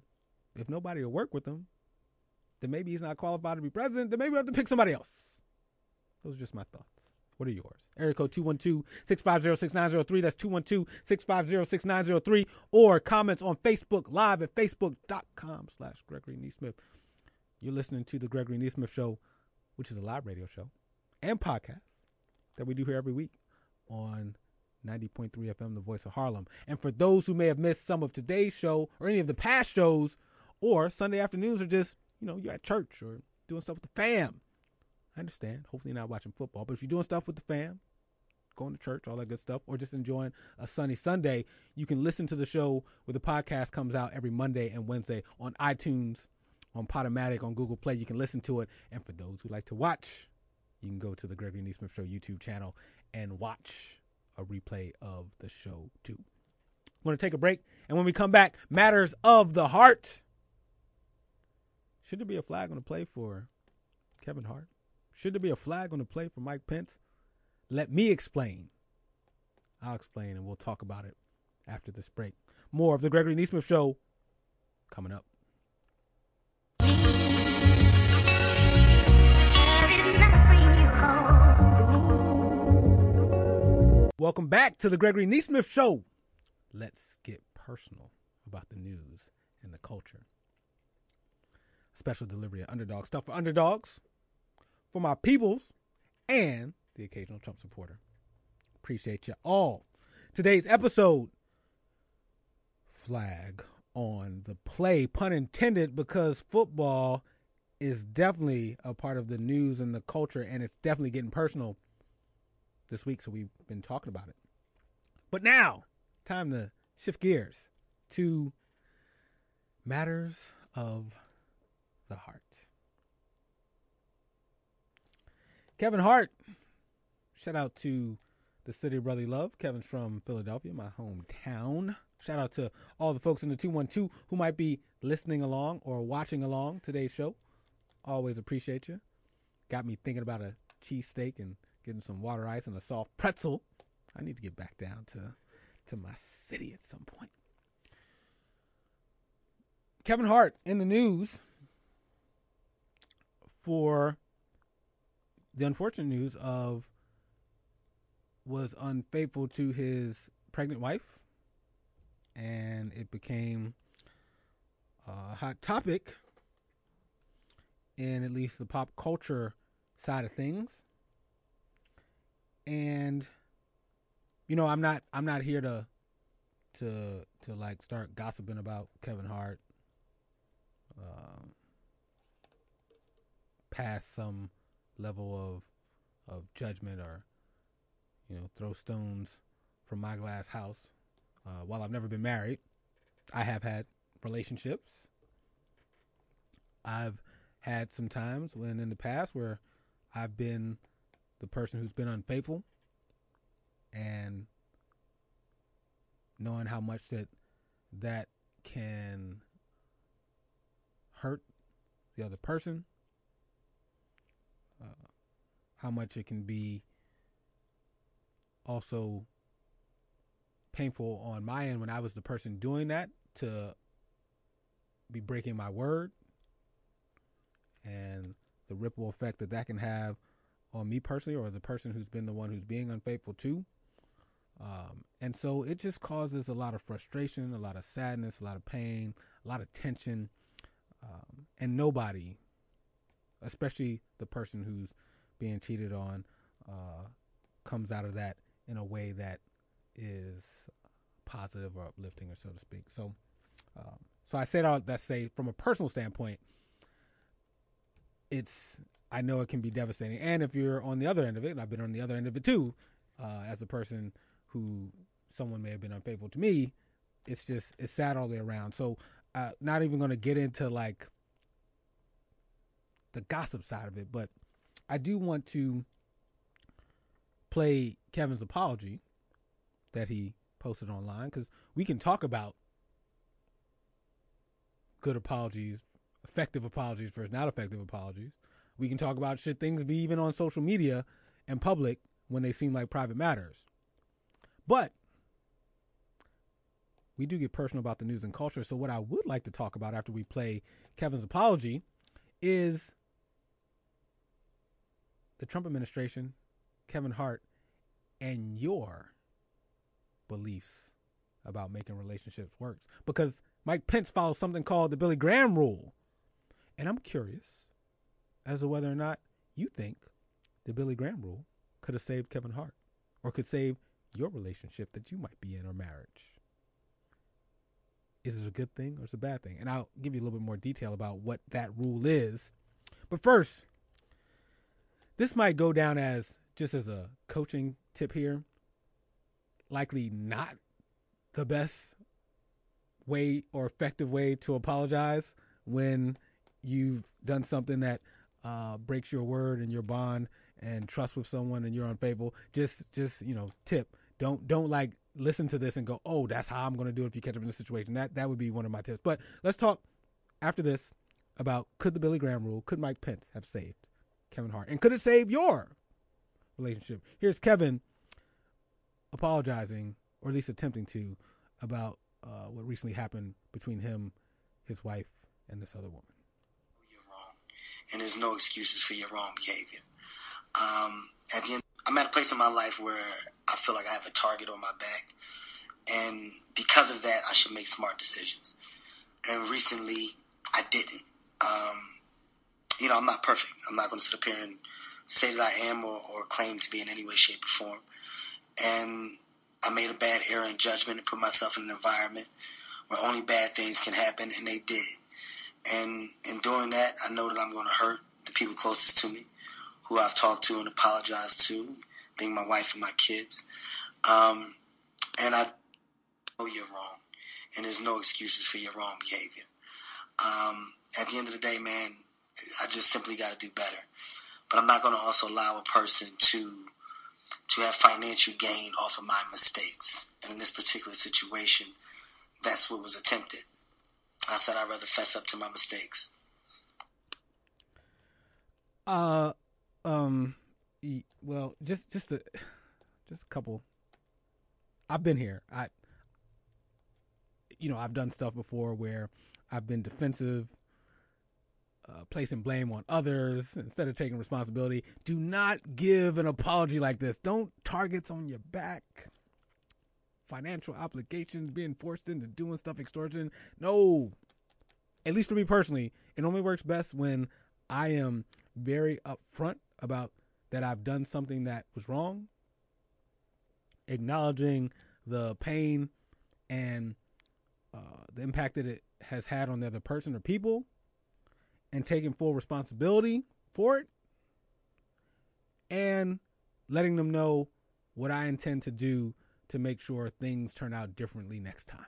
if nobody will work with him, then maybe he's not qualified to be president. Then maybe we have to pick somebody else. Those are just my thoughts. What are yours? Area code two one two, six five zero, six nine zero three. That's two one two, six five zero, six nine zero three. Or comments on Facebook Live at facebook.com slash Gregory Neesmith. You're listening to the Gregory Neesmith Show, which is a live radio show and podcast that we do here every week on ninety point three F M, The Voice of Harlem. And for those who may have missed some of today's show or any of the past shows, or Sunday afternoons are just, you know, you're at church or doing stuff with the fam. I understand. Hopefully you're not watching football. But if you're doing stuff with the fam, going to church, all that good stuff, or just enjoying a sunny Sunday, you can listen to the show where the podcast comes out every Monday and Wednesday on iTunes, on Podomatic, on Google Play. You can listen to it. And for those who like to watch, you can go to the Gregory Neesmith Show YouTube channel and watch a replay of the show too. I'm going to take a break. And when we come back, matters of the heart. Should there be a flag on the play for Kevin Hart? Should there be a flag on the play for Mike Pence? Let me explain. I'll explain, and we'll talk about it after this break. More of the Gregory Neesmith Show coming up. Welcome back to the Gregory Neesmith Show. Let's get personal about the news and the culture. Special delivery of Underdog Stuff for Underdogs, for my peoples, and the occasional Trump supporter. Appreciate you all. Today's episode, flag on the play, pun intended, because football is definitely a part of the news and the culture, and it's definitely getting personal this week, so we've been talking about it. But now, time to shift gears to matters of the heart. Kevin Hart, shout out to the city of brotherly love. Kevin's from Philadelphia, my hometown. Shout out to all the folks in the two one two who might be listening along or watching along today's show. Always appreciate you. Got me thinking about a cheesesteak and getting some water ice and a soft pretzel. I need to get back down to, to my city at some point. Kevin Hart in the news for the unfortunate news of was unfaithful to his pregnant wife, and it became a hot topic in at least the pop culture side of things. And you know, I'm not I'm not here to to to like start gossiping about Kevin Hart uh, past some level of of judgment, or you know, throw stones from my glass house. Uh, while I've never been married, I have had relationships. I've had some times when in the past where I've been the person who's been unfaithful, and knowing how much that that can hurt the other person, uh, how much it can be also painful on my end when I was the person doing that, to be breaking my word, and the ripple effect that that can have on me personally, or the person who's been the one who's being unfaithful to. Um, and so it just causes a lot of frustration, a lot of sadness, a lot of pain, a lot of tension. Um, and nobody, especially the person who's being cheated on, uh, comes out of that in a way that is positive or uplifting, or so to speak. So, um, so I said all that, say from a personal standpoint, it's, I know it can be devastating. And if you're on the other end of it, and I've been on the other end of it too, uh, as a person who someone may have been unfaithful to me, it's just, it's sad all the way around. So, uh, not even going to get into like the gossip side of it, but I do want to play Kevin's apology that he posted online, because we can talk about good apologies, effective apologies versus not effective apologies. We can talk about should things be even on social media and public when they seem like private matters. But we do get personal about the news and culture. So what I would like to talk about after we play Kevin's apology is the Trump administration, Kevin Hart, and your beliefs about making relationships work. Because Mike Pence follows something called the Billy Graham rule. And I'm curious as to whether or not you think the Billy Graham rule could have saved Kevin Hart or could save your relationship that you might be in or marriage. Is it a good thing or is it a bad thing? And I'll give you a little bit more detail about what that rule is. But first, this might go down as just as a coaching tip here. Likely not the best way or effective way to apologize when you've done something that uh, breaks your word and your bond and trust with someone and you're unfaithful. Just, just you know, tip. Don't, don't like listen to this and go, oh, that's how I'm going to do it if you catch up in this situation. That, that would be one of my tips. But let's talk after this about could the Billy Graham rule, could Mike Pence have saved Kevin Hart? And could it save your relationship? Here's Kevin apologizing, or at least attempting to, about uh, what recently happened between him, his wife, and this other woman. You're wrong, and there's no excuses for your wrong behavior. Um, at the end, I'm at a place in my life where I feel like I have a target on my back, and because of that, I should make smart decisions. And recently, I didn't. Um, you know, I'm not perfect. I'm not going to sit up here and say that I am or, or claim to be in any way, shape, or form. And I made a bad error in judgment and put myself in an environment where only bad things can happen, and they did. And in doing that, I know that I'm going to hurt the people closest to me, who I've talked to and apologized to, being my wife and my kids. Um, and I know you're wrong, and there's no excuses for your wrong behavior. Um, at the end of the day, man, I just simply got to do better. But I'm not going to also allow a person to to have financial gain off of my mistakes. And in this particular situation, that's what was attempted. I said I'd rather fess up to my mistakes. Uh, um, well, just just a just a couple. I've been here. I, you know, I've done stuff before where I've been defensive, uh, placing blame on others instead of taking responsibility. Do not give an apology like this. Don't targets on your back. Financial obligations, being forced into doing stuff, extortion. No. At least for me personally, it only works best when I am very upfront about that I've done something that was wrong, acknowledging the pain and uh, the impact that it has had on the other person or people, and taking full responsibility for it, and letting them know what I intend to do to make sure things turn out differently next time.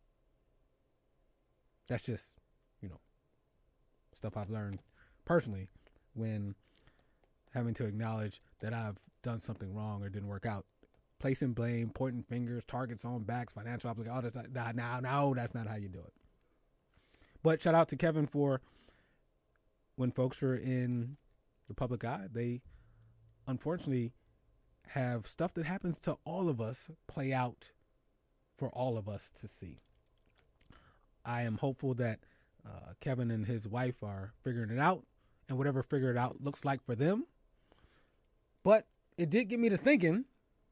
That's just, you know, stuff I've learned personally when having to acknowledge that I've done something wrong or didn't work out. Placing blame, pointing fingers, targets on backs, financial obligations, all this. Nah, nah, no, that's not how you do it. But shout out to Kevin for when folks are in the public eye, they unfortunately have stuff that happens to all of us play out for all of us to see. I am hopeful that uh, Kevin and his wife are figuring it out, and whatever figure it out looks like for them. But it did get me to thinking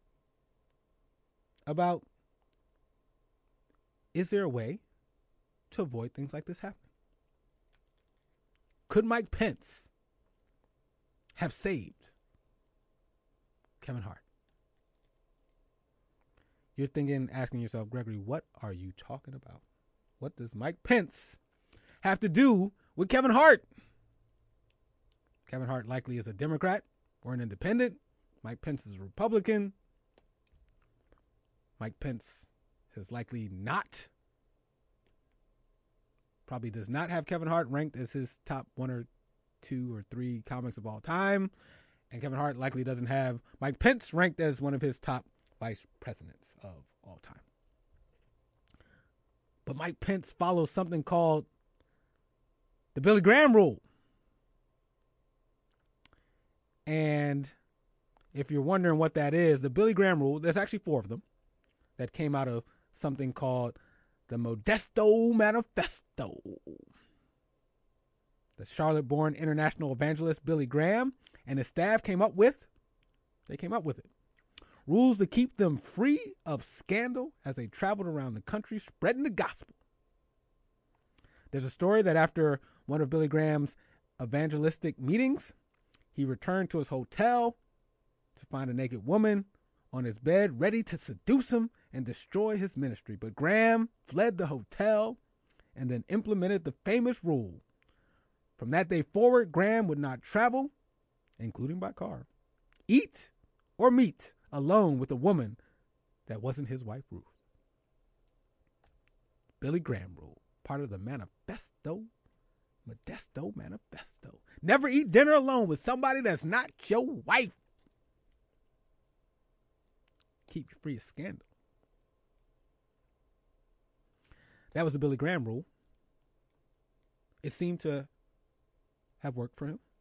about, is there a way to avoid things like this happening? Could Mike Pence have saved Kevin Hart? You're thinking, asking yourself, Gregory, what are you talking about? What does Mike Pence have to do with Kevin Hart? Kevin Hart likely is a Democrat or an independent. Mike Pence is a Republican. Mike Pence has likely not, probably does not have Kevin Hart ranked as his top one or two or three comics of all time. And Kevin Hart likely doesn't have Mike Pence ranked as one of his top vice presidents of all time. But Mike Pence follows something called the Billy Graham rule. And if you're wondering what that is, the Billy Graham rule, there's actually four of them that came out of something called the Modesto Manifesto. The Charlotte-born international evangelist Billy Graham and his staff came up with, they came up with it. Rules to keep them free of scandal as they traveled around the country spreading the gospel. There's a story that after one of Billy Graham's evangelistic meetings, he returned to his hotel to find a naked woman on his bed ready to seduce him and destroy his ministry. But Graham fled the hotel and then implemented the famous rule. From that day forward, Graham would not travel, including by car, eat, or meet alone with a woman that wasn't his wife, Ruth. Billy Graham rule, part of the Manifesto, Modesto Manifesto. Never eat dinner alone with somebody that's not your wife. Keep you free of scandal. That was the Billy Graham rule. It seemed to have worked for him.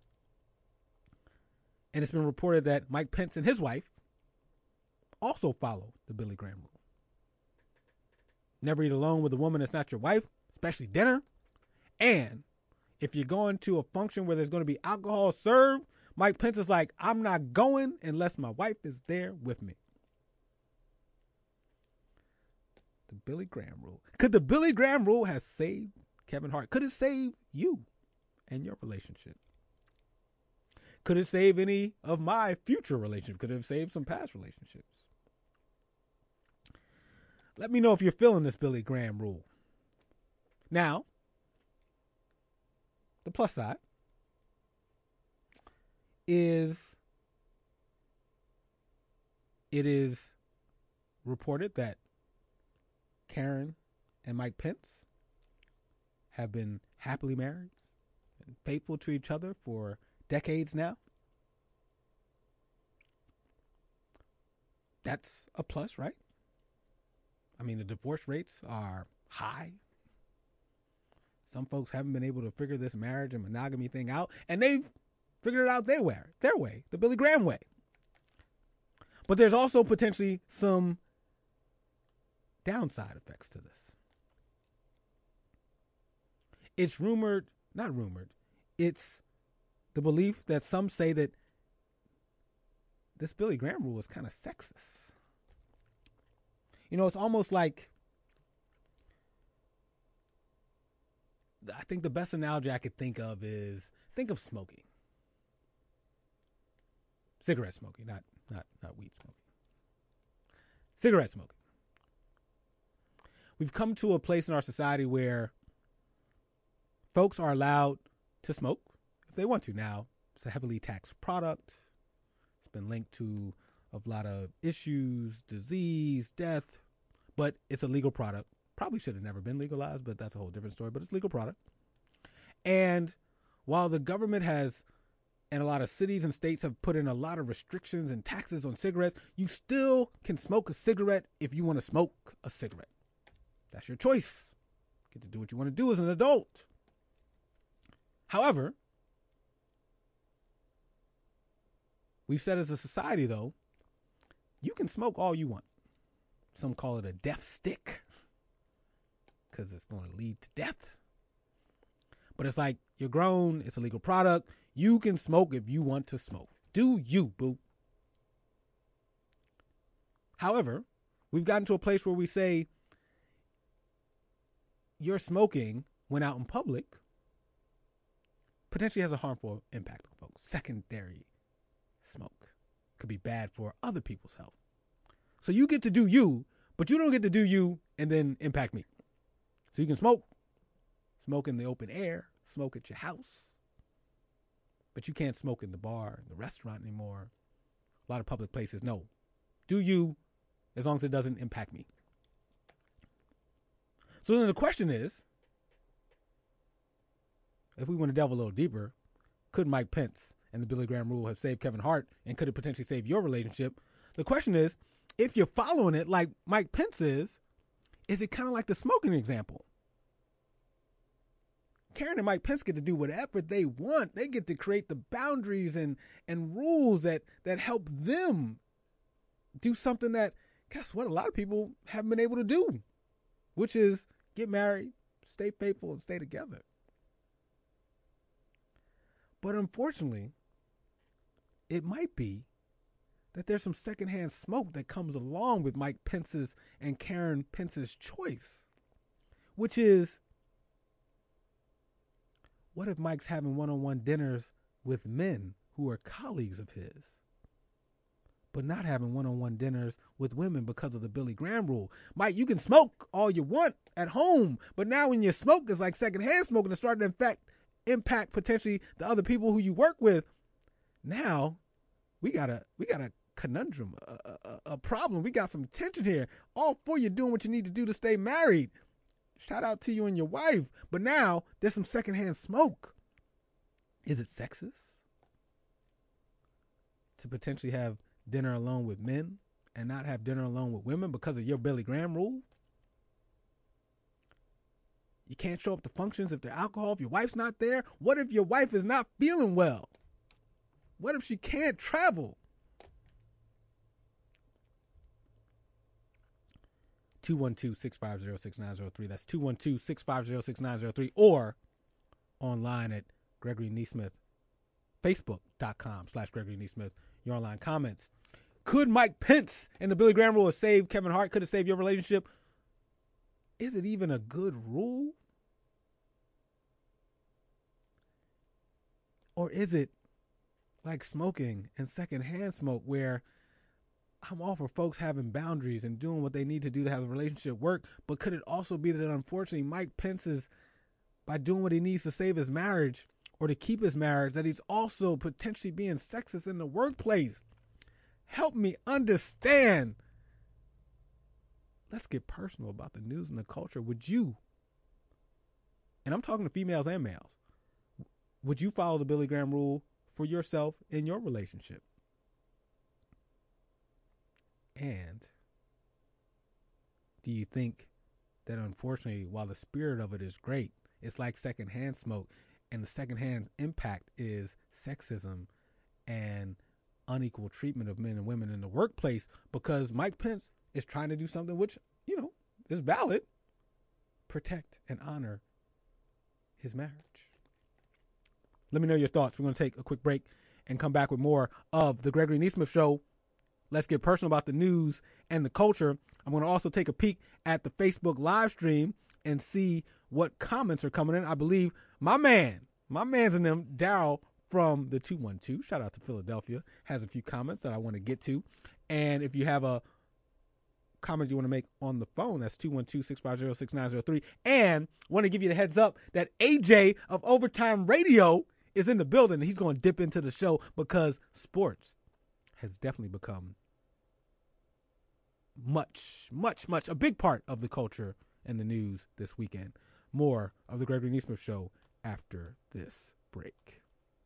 And it's been reported that Mike Pence and his wife also follow the Billy Graham rule. Never eat alone with a woman that's not your wife, especially dinner. And if you're going to a function where there's going to be alcohol served, Mike Pence is like, I'm not going unless my wife is there with me. The Billy Graham rule. Could the Billy Graham rule have saved Kevin Hart? Could it save you and your relationship? Could it save any of my future relationships? Could it have saved some past relationships? Let me know if you're feeling this Billy Graham rule. Now, the plus side is it is reported that Karen and Mike Pence have been happily married and faithful to each other for decades now. That's a plus, right? I mean, the divorce rates are high. Some folks haven't been able to figure this marriage and monogamy thing out, and they've figured it out their way, their way, the Billy Graham way. But there's also potentially some downside effects to this. It's rumored, not rumored, it's the belief that some say that this Billy Graham rule is kind of sexist. You know, it's almost like, I think the best analogy I could think of is, think of smoking. Cigarette smoking, not not not weed smoking. Cigarette smoking. We've come to a place in our society where folks are allowed to smoke if they want to. Now, it's a heavily taxed product. It's been linked to a lot of issues, disease, death, but it's a legal product. Probably should have never been legalized, but that's a whole different story. But it's a legal product. And while the government has, and a lot of cities and states have put in a lot of restrictions and taxes on cigarettes, you still can smoke a cigarette if you want to smoke a cigarette. That's your choice. You get to do what you want to do as an adult. However, we've said as a society, though, you can smoke all you want. Some call it a death stick because it's going to lead to death. But it's like, you're grown, it's a legal product. You can smoke if you want to smoke. Do you, boo? However, we've gotten to a place where we say, your smoking when out in public potentially has a harmful impact on folks. Secondary smoke could be bad for other people's health. So you get to do you, but you don't get to do you and then impact me. So you can smoke, smoke in the open air, smoke at your house, but you can't smoke in the bar, the restaurant anymore. A lot of public places, no. Do you, as long as it doesn't impact me. So then the question is, if we want to delve a little deeper, could Mike Pence and the Billy Graham rule have saved Kevin Hart, and could it potentially save your relationship? The question is, if you're following it like Mike Pence is, is it kind of like the smoking example? Karen and Mike Pence get to do whatever they want. They get to create the boundaries and, and rules that, that help them do something that, guess what, a lot of people haven't been able to do which is get married, stay faithful, and stay together. But unfortunately, it might be that there's some secondhand smoke that comes along with Mike Pence's and Karen Pence's choice, which is, what if Mike's having one-on-one dinners with men who are colleagues of his, but not having one-on-one dinners with women because of the Billy Graham rule? Mike, you can smoke all you want at home, but now when you smoke, it's like secondhand smoking, it's starting to infect, impact potentially the other people who you work with. Now we got a we got a conundrum, a, a, a problem. We got some tension here. All for you doing what you need to do to stay married. Shout out to you and your wife. But now there's some secondhand smoke. Is it sexist to potentially have dinner alone with men and not have dinner alone with women because of your Billy Graham rule? You can't show up to functions if there's alcohol, if your wife's not there. What if your wife is not feeling well? What if she can't travel? two one two, six five zero, six nine zero three. That's two one two, six five zero, six nine zero three. Or online at Gregory Neesmith, Facebook.com slash Gregory Neesmith. Your online comments. Could Mike Pence and the Billy Graham rule have saved Kevin Hart? Could it save your relationship? Is it even a good rule? Or is it like smoking and secondhand smoke, where I'm all for folks having boundaries and doing what they need to do to have the relationship work, but could it also be that unfortunately Mike Pence is, by doing what he needs to save his marriage or to keep his marriage, that he's also potentially being sexist in the workplace? Help me understand. Let's get personal about the news and the culture. Would you, and I'm talking to females and males, would you follow the Billy Graham rule for yourself in your relationship? And do you think that unfortunately, while the spirit of it is great, it's like secondhand smoke, and the secondhand impact is sexism and unequal treatment of men and women in the workplace, because Mike Pence is trying to do something which, you know, is valid, protect and honor his marriage? Let me know your thoughts. We're going to take a quick break and come back with more of the Gregory Neesmith Show. Let's get personal about the news and the culture. I'm going to also take a peek at the Facebook live stream and see what comments are coming in. I believe my man, my man's in them, Daryl from the two one two, shout out to Philadelphia, has a few comments that I want to get to. And if you have a comment you want to make on the phone, that's two one two, six five zero, six nine zero three. And want to give you the heads up that A J of Overtime Radio is in the building, and he's going to dip into the show because sports has definitely become much, much, much a big part of the culture and the news this weekend. More of the Gregory Neesmith Show after this break.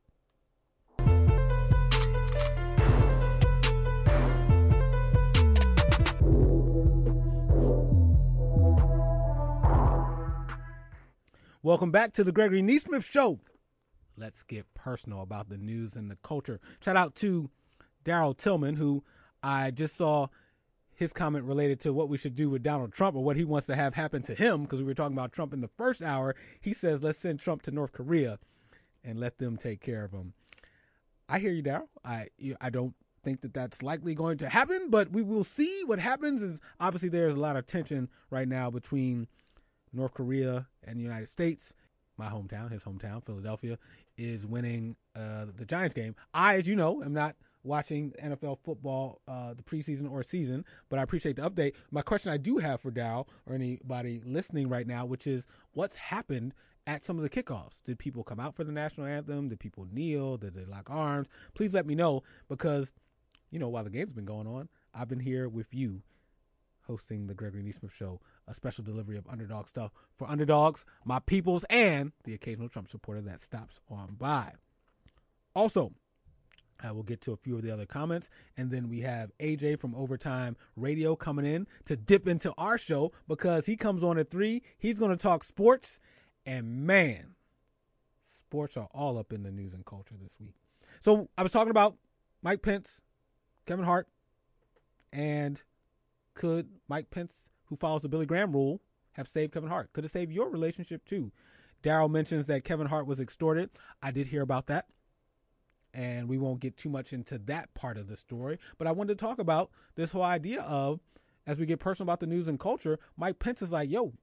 Welcome back to the Gregory Neesmith Show. Let's get personal about the news and the culture. Shout out to Daryl Tillman, who I just saw his comment related to what we should do with Donald Trump, or what he wants to have happen to him, because we were talking about Trump in the first hour. He says, let's send Trump to North Korea and let them take care of him. I hear you, Daryl. I, I don't think that that's likely going to happen, but we will see what happens. Is obviously there's a lot of tension right now between North Korea and the United States. My hometown, his hometown, Philadelphia, is winning uh, the Giants game. I, as you know, am not watching N F L football, uh, the preseason or season, but I appreciate the update. My question I do have for Daryl or anybody listening right now, which is what's happened at some of the kickoffs? Did people come out for the national anthem? Did people kneel? Did they lock arms? Please let me know, because, you know, while the game's been going on, I've been here with you hosting the Gregory Neesmith Show, a special delivery of underdog stuff for underdogs, my peoples, and the occasional Trump supporter that stops on by. Also, I will get to a few of the other comments, and then we have A J from Overtime Radio coming in to dip into our show, because he comes on at three. He's going to talk sports, and man, sports are all up in the news and culture this week. So I was talking about Mike Pence, Kevin Hart, and could Mike Pence, who follows the Billy Graham rule, have saved Kevin Hart. Could have saved your relationship too. Daryl mentions that Kevin Hart was extorted. I did hear about that. And we won't get too much into that part of the story. But I wanted to talk about this whole idea of, as we get personal about the news and culture, Mike Pence is like, yo,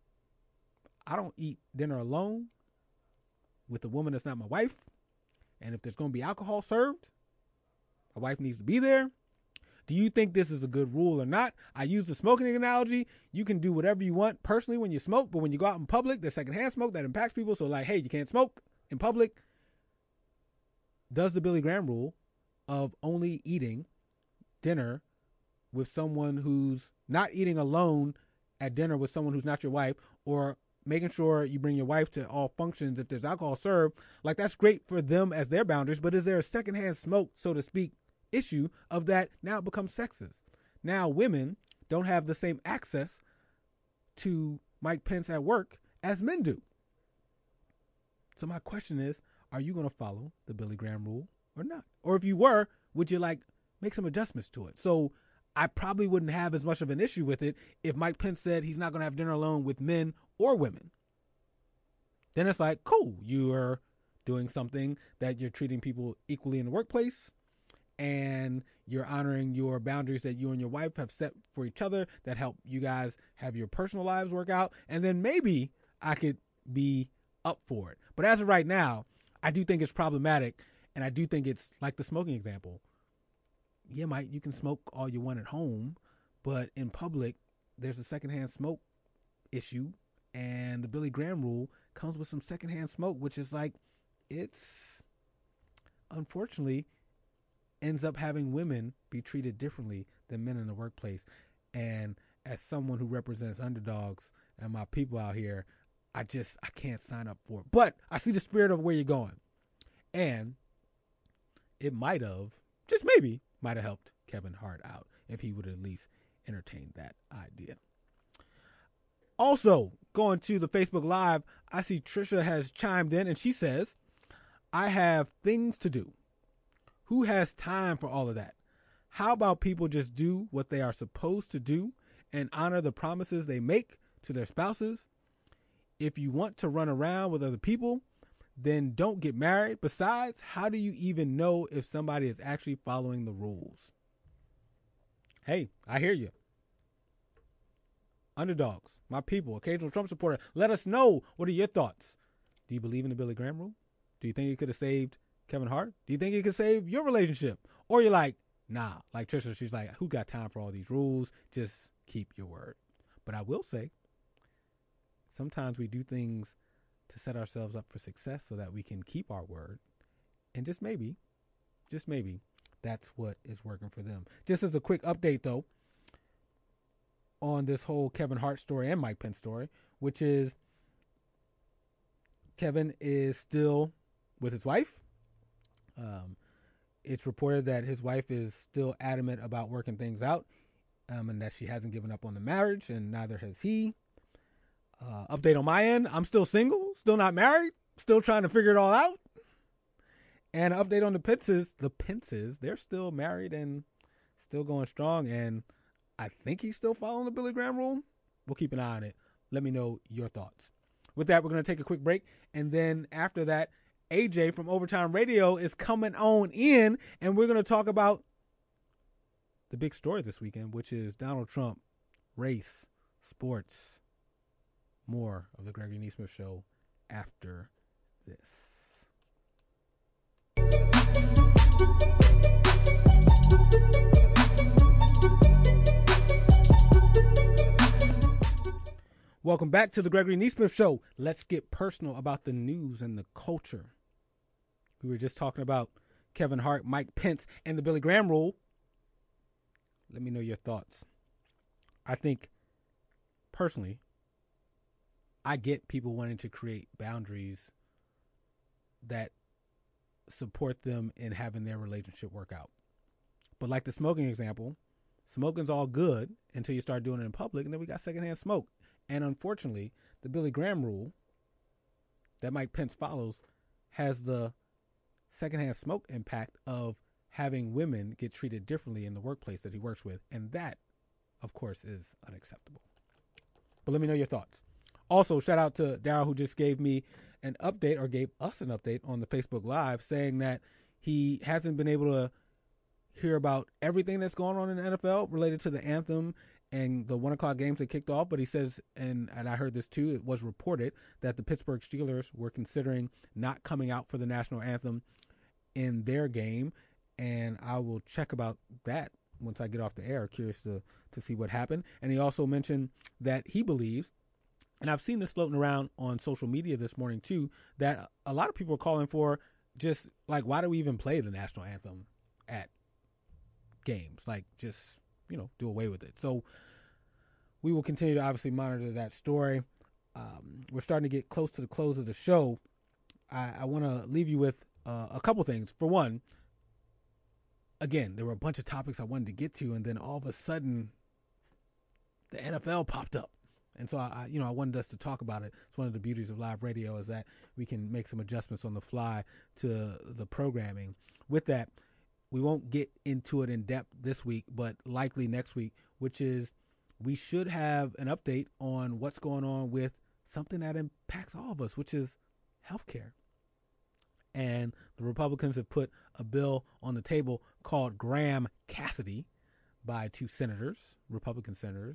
I don't eat dinner alone with a woman that's not my wife. And if there's going to be alcohol served, my wife needs to be there. Do you think this is a good rule or not? I use the smoking analogy. You can do whatever you want personally when you smoke, but when you go out in public, there's secondhand smoke that impacts people. So like, hey, you can't smoke in public. Does the Billy Graham rule of only eating dinner with someone who's not eating alone at dinner with someone who's not your wife, or making sure you bring your wife to all functions if there's alcohol served, like that's great for them as their boundaries, but is there a secondhand smoke, so to speak, issue of that now it becomes sexist? Now women don't have the same access to Mike Pence at work as men do. So my question is, are you going to follow the Billy Graham rule or not? Or if you were, would you like make some adjustments to it? So I probably wouldn't have as much of an issue with it if Mike Pence said he's not going to have dinner alone with men or women. Then it's like, cool, you are doing something that you're treating people equally in the workplace, and you're honoring your boundaries that you and your wife have set for each other that help you guys have your personal lives work out. And then maybe I could be up for it. But as of right now, I do think it's problematic, and I do think it's like the smoking example. Yeah, Mike, you can smoke all you want at home, but in public, there's a secondhand smoke issue, and the Billy Graham rule comes with some secondhand smoke, which is like, it's unfortunately ends up having women be treated differently than men in the workplace. And as someone who represents underdogs and my people out here, I just, I can't sign up for it. But I see the spirit of where you're going. And it might have, just maybe, might have helped Kevin Hart out if he would at least entertain that idea. Also, going to the Facebook Live, I see Trisha has chimed in and she says, I have things to do. Who has time for all of that? How about people just do what they are supposed to do and honor the promises they make to their spouses? If you want to run around with other people, then don't get married. Besides, how do you even know if somebody is actually following the rules? Hey, I hear you. Underdogs, my people, occasional Trump supporter, let us know, what are your thoughts? Do you believe in the Billy Graham rule? Do you think it could have saved Kevin Hart? Do you think it could save your relationship? Or you're like, nah, like Trisha, she's like, who got time for all these rules? Just keep your word. But I will say, sometimes we do things to set ourselves up for success so that we can keep our word. And just maybe, just maybe, that's what is working for them. Just as a quick update, though, on this whole Kevin Hart story and Mike Pence story, which is Kevin is still with his wife. Um, it's reported that his wife is still adamant about working things out, um, and that she hasn't given up on the marriage, and neither has he. Uh, update on my end, I'm still single, still not married, still trying to figure it all out. And an update on the Pences, the Pences, they're still married and still going strong, and I think he's still following the Billy Graham rule. We'll keep an eye on it. Let me know your thoughts. With that, we're going to take a quick break, and then after that, A J from Overtime Radio is coming on in, and we're going to talk about the big story this weekend, which is Donald Trump, race, sports. More of the Gregory Neesmith Show after this. Welcome back to the Gregory Neesmith Show. Let's get personal about the news and the culture. We were just talking about Kevin Hart, Mike Pence, and the Billy Graham rule. Let me know your thoughts. I think, personally, I get people wanting to create boundaries that support them in having their relationship work out. But like the smoking example, smoking's all good until you start doing it in public, and then we got secondhand smoke. And unfortunately, the Billy Graham rule that Mike Pence follows has the secondhand smoke impact of having women get treated differently in the workplace that he works with. And that, of course, is unacceptable. But let me know your thoughts. Also, shout out to Daryl, who just gave me an update or gave us an update on the Facebook Live saying that he hasn't been able to hear about everything that's going on in the N F L related to the anthem and the one o'clock games that kicked off. But he says, and, and I heard this too, it was reported that the Pittsburgh Steelers were considering not coming out for the national anthem in their game. And I will check about that once I get off the air, curious to, to see what happened. And he also mentioned that he believes, and I've seen this floating around on social media this morning too, that a lot of people are calling for just like, why do we even play the national anthem at games? Like, just, you know, do away with it. So we will continue to obviously monitor that story. Um, we're starting to get close to the close of the show. I, I want to leave you with uh, a couple things. For one, again, there were a bunch of topics I wanted to get to, and then all of a sudden the N F L popped up. And so, I, you know, I wanted us to talk about it. It's one of the beauties of live radio is that we can make some adjustments on the fly to the programming. With that, we won't get into it in depth this week, but likely next week, which is we should have an update on what's going on with something that impacts all of us, which is healthcare. And the Republicans have put a bill on the table called Graham-Cassidy by two senators, Republican senators.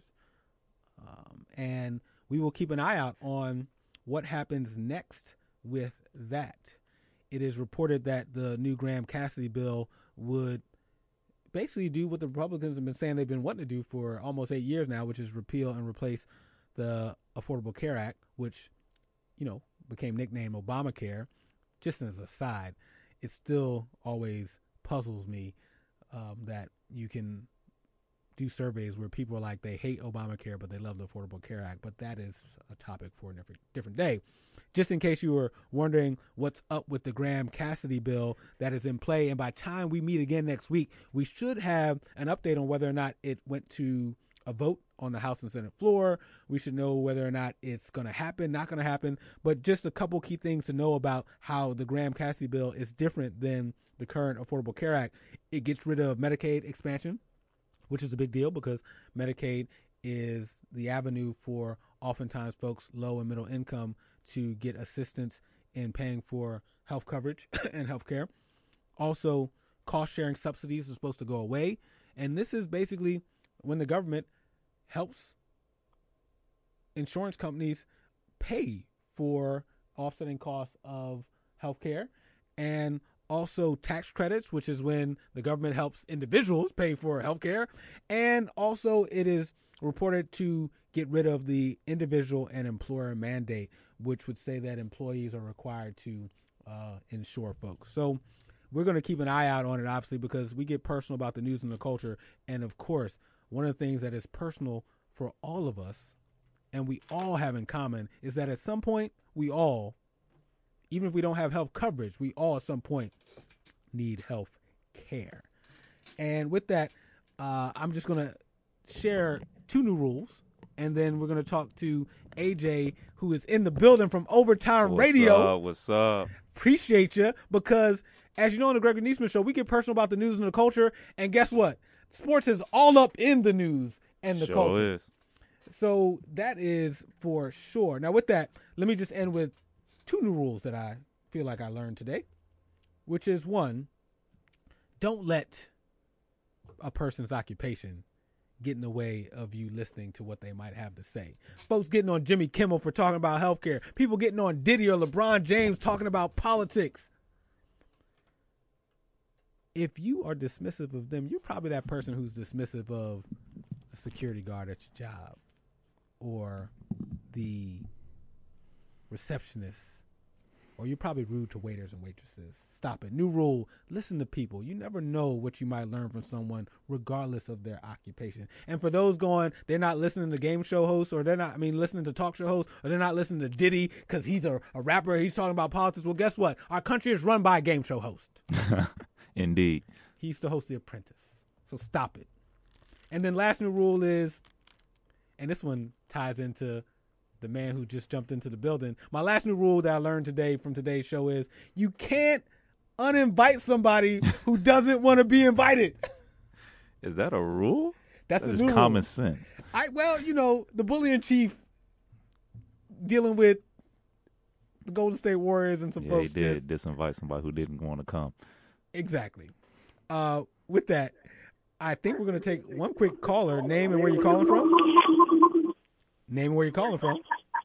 Um, and we will keep an eye out on what happens next with that. It is reported that the new Graham-Cassidy bill would basically do what the Republicans have been saying they've been wanting to do for almost eight years now, which is repeal and replace the Affordable Care Act, which, you know, became nicknamed Obamacare. Just as a side, it still always puzzles me um, that you can do surveys where people are like, they hate Obamacare, but they love the Affordable Care Act. But that is a topic for a different, different day. Just in case you were wondering what's up with the Graham-Cassidy bill that is in play. And by the time we meet again next week, we should have an update on whether or not it went to a vote on the House and Senate floor. We should know whether or not it's going to happen, not going to happen. But just a couple key things to know about how the Graham-Cassidy bill is different than the current Affordable Care Act. It gets rid of Medicaid expansion, which is a big deal because Medicaid is the avenue for oftentimes folks low and middle income to get assistance in paying for health coverage and health care. Also, cost-sharing subsidies are supposed to go away. And this is basically when the government helps insurance companies pay for offsetting costs of health care, and also tax credits, which is when the government helps individuals pay for health care. And also it is reported to get rid of the individual and employer mandate, which would say that employees are required to uh, insure folks. So we're going to keep an eye out on it, obviously, because we get personal about the news and the culture. And of course, one of the things that is personal for all of us, and we all have in common, is that at some point, we all, even if we don't have health coverage, we all at some point need health care. And with that, uh, I'm just going to share two new rules, and then we're going to talk to A J, who is in the building from Overtime What's Radio. Up, what's up? Appreciate you, because as you know, on the Gregory Neesmith Show, we get personal about the news and the culture, and guess what? Sports is all up in the news and the sure culture. Is. So that is for sure. Now, with that, let me just end with two new rules that I feel like I learned today, which is one, don't let a person's occupation get in the way of you listening to what they might have to say. Folks getting on Jimmy Kimmel for talking about healthcare. People getting on Diddy or LeBron James talking about politics. If you are dismissive of them, you're probably that person who's dismissive of the security guard at your job or the receptionist, or you're probably rude to waiters and waitresses. Stop it. New rule, listen to people. You never know what you might learn from someone regardless of their occupation. And for those going, they're not listening to game show hosts, or they're not, I mean, listening to talk show hosts, or they're not listening to Diddy because he's a, a rapper, he's talking about politics. Well, guess what? Our country is run by a game show host. Indeed. He used to host The Apprentice. So stop it. And then last new rule is, and this one ties into the man who just jumped into the building. My last new rule that I learned today from today's show is you can't uninvite somebody who doesn't want to be invited. Is that a rule? That's that the is new common rule. sense. I well, you know, the bully in chief dealing with the Golden State Warriors and some Yeah, folks. he did just- disinvite somebody who didn't want to come. Exactly. Uh, with that, I think we're going to take one quick caller. Name and where you're calling from. Name and where you're calling from.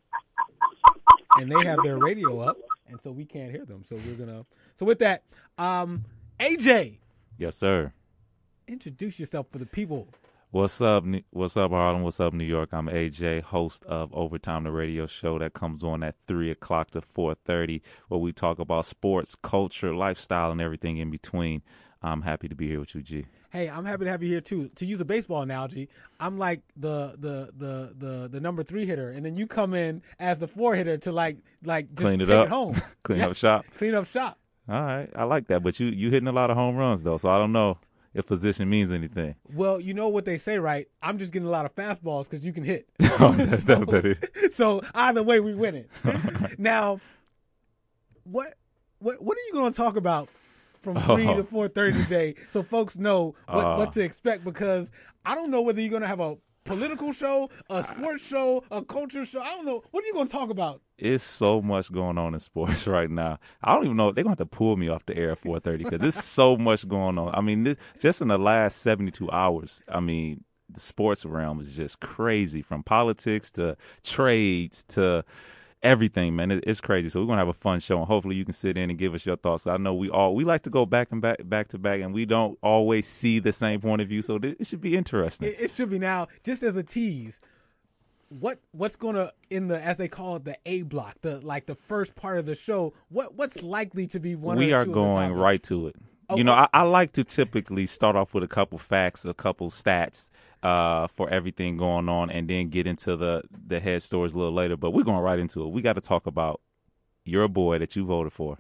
And they have their radio up, and so we can't hear them. So we're going to. So with that, um, A J. Yes, sir. Introduce yourself for the people. What's up? New- What's up, Harlem? What's up, New York? I'm A J, host of Overtime, the radio show that comes on at three o'clock to four thirty, where we talk about sports, culture, lifestyle, and everything in between. I'm happy to be here with you, G. Hey, I'm happy to have you here too. To use a baseball analogy, I'm like the the the the, the number three hitter, and then you come in as the four hitter to like like just Clean it take up. it home, Clean Yeah. up shop. clean up shop. All right, I like that. But you you hitting a lot of home runs though, so I don't know if position means anything. Well, you know what they say, right? I'm just getting a lot of fastballs because you can hit. Oh, that's, that's what it is. So either way, we win it. Now, what what what are you going to talk about from three Oh. to four thirty today, so folks know what, Uh. what to expect? Because I don't know whether you're going to have a political show, a sports show, a culture show. I don't know. What are you going to talk about? It's so much going on in sports right now. I don't even know. They're going to have to pull me off the air at four thirty because there's so much going on. I mean, this, just in the last seventy-two hours, I mean, the sports realm is just crazy, from politics to trades to everything, man. It, it's crazy. So we're going to have a fun show, and hopefully you can sit in and give us your thoughts. I know we all we like to go back and back, back to back, and we don't always see the same point of view, so th- it should be interesting. It, it should be. Now, just as a tease, what what's gonna in the, as they call it, the A block, the like the first part of the show, what what's likely to be one we or are two of the going topics? right to it. Okay. You know, I, I like to typically start off with a couple facts, a couple stats uh, for everything going on, and then get into the, the head stories a little later. But we're going right into it. We got to talk about your boy that you voted for.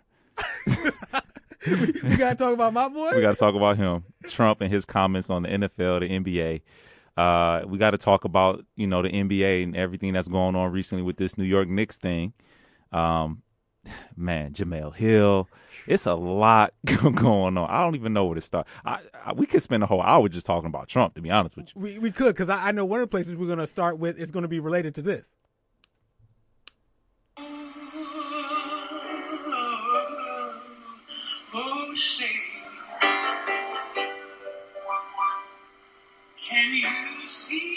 We gotta talk about my boy. We got to talk about him, Trump, and his comments on the N F L, the N B A. Uh, we got to talk about, you know, the N B A and everything that's going on recently with this New York Knicks thing. Um, man, Jamel Hill. It's a lot going on. I don't even know where to start. I, I, we could spend a whole hour just talking about Trump, to be honest with you. We we could, because I, I know one of the places we're gonna start with is gonna be related to this. Oh, say, can you see?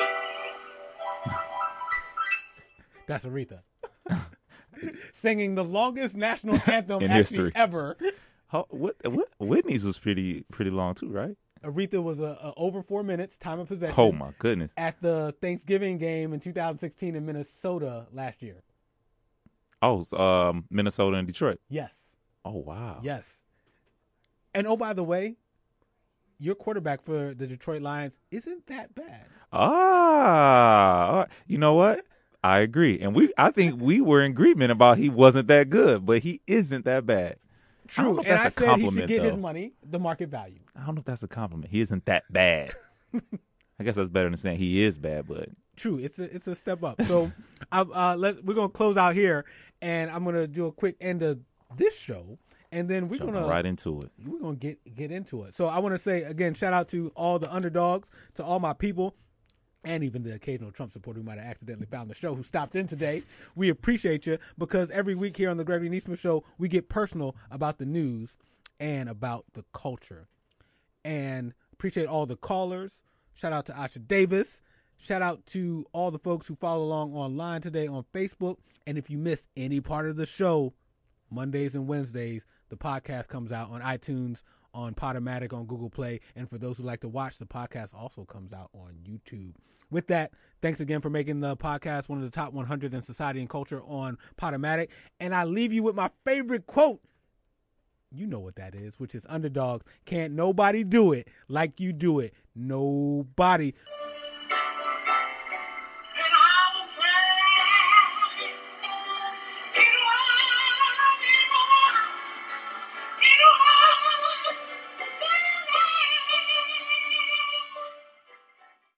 That's Aretha singing the longest national anthem In actually history. ever. How, what, what, Whitney's was pretty pretty long too, right? Aretha was a, a over four minutes time of possession. Oh my goodness! At the Thanksgiving game in two thousand sixteen in Minnesota last year. Oh, um, Minnesota and Detroit. Yes. Oh wow. Yes. And oh, by the way, your quarterback for the Detroit Lions isn't that bad. Ah, all right. You know what? I agree, and we I think we were in agreement about he wasn't that good, but he isn't that bad. I don't True. know if And that's I a said he should compliment, get his though. money, the market value. I don't know if that's a compliment. He isn't that bad. I guess that's better than saying he is bad, but True. It's a it's a step up. So I, uh, let we're gonna close out here, and I'm gonna do a quick end of this show, and then we're jumping gonna right into it. we're gonna get get into it. So I want to say again, shout out to all the underdogs, to all my people, and even the occasional Trump supporter who might have accidentally found the show who stopped in today. We appreciate you, because every week here on the Gregory Neesmith Show, we get personal about the news and about the culture. And appreciate all the callers. Shout out to Asha Davis. Shout out to all the folks who follow along online today on Facebook. And if you missed any part of the show, Mondays and Wednesdays, the podcast comes out on iTunes, on Podomatic, on Google Play. And for those who like to watch, the podcast also comes out on YouTube. With that, thanks again for making the podcast one of the top one hundred in society and culture on Podomatic. And I leave you with my favorite quote. You know what that is, which is underdogs. Can't nobody do it like you do it. Nobody.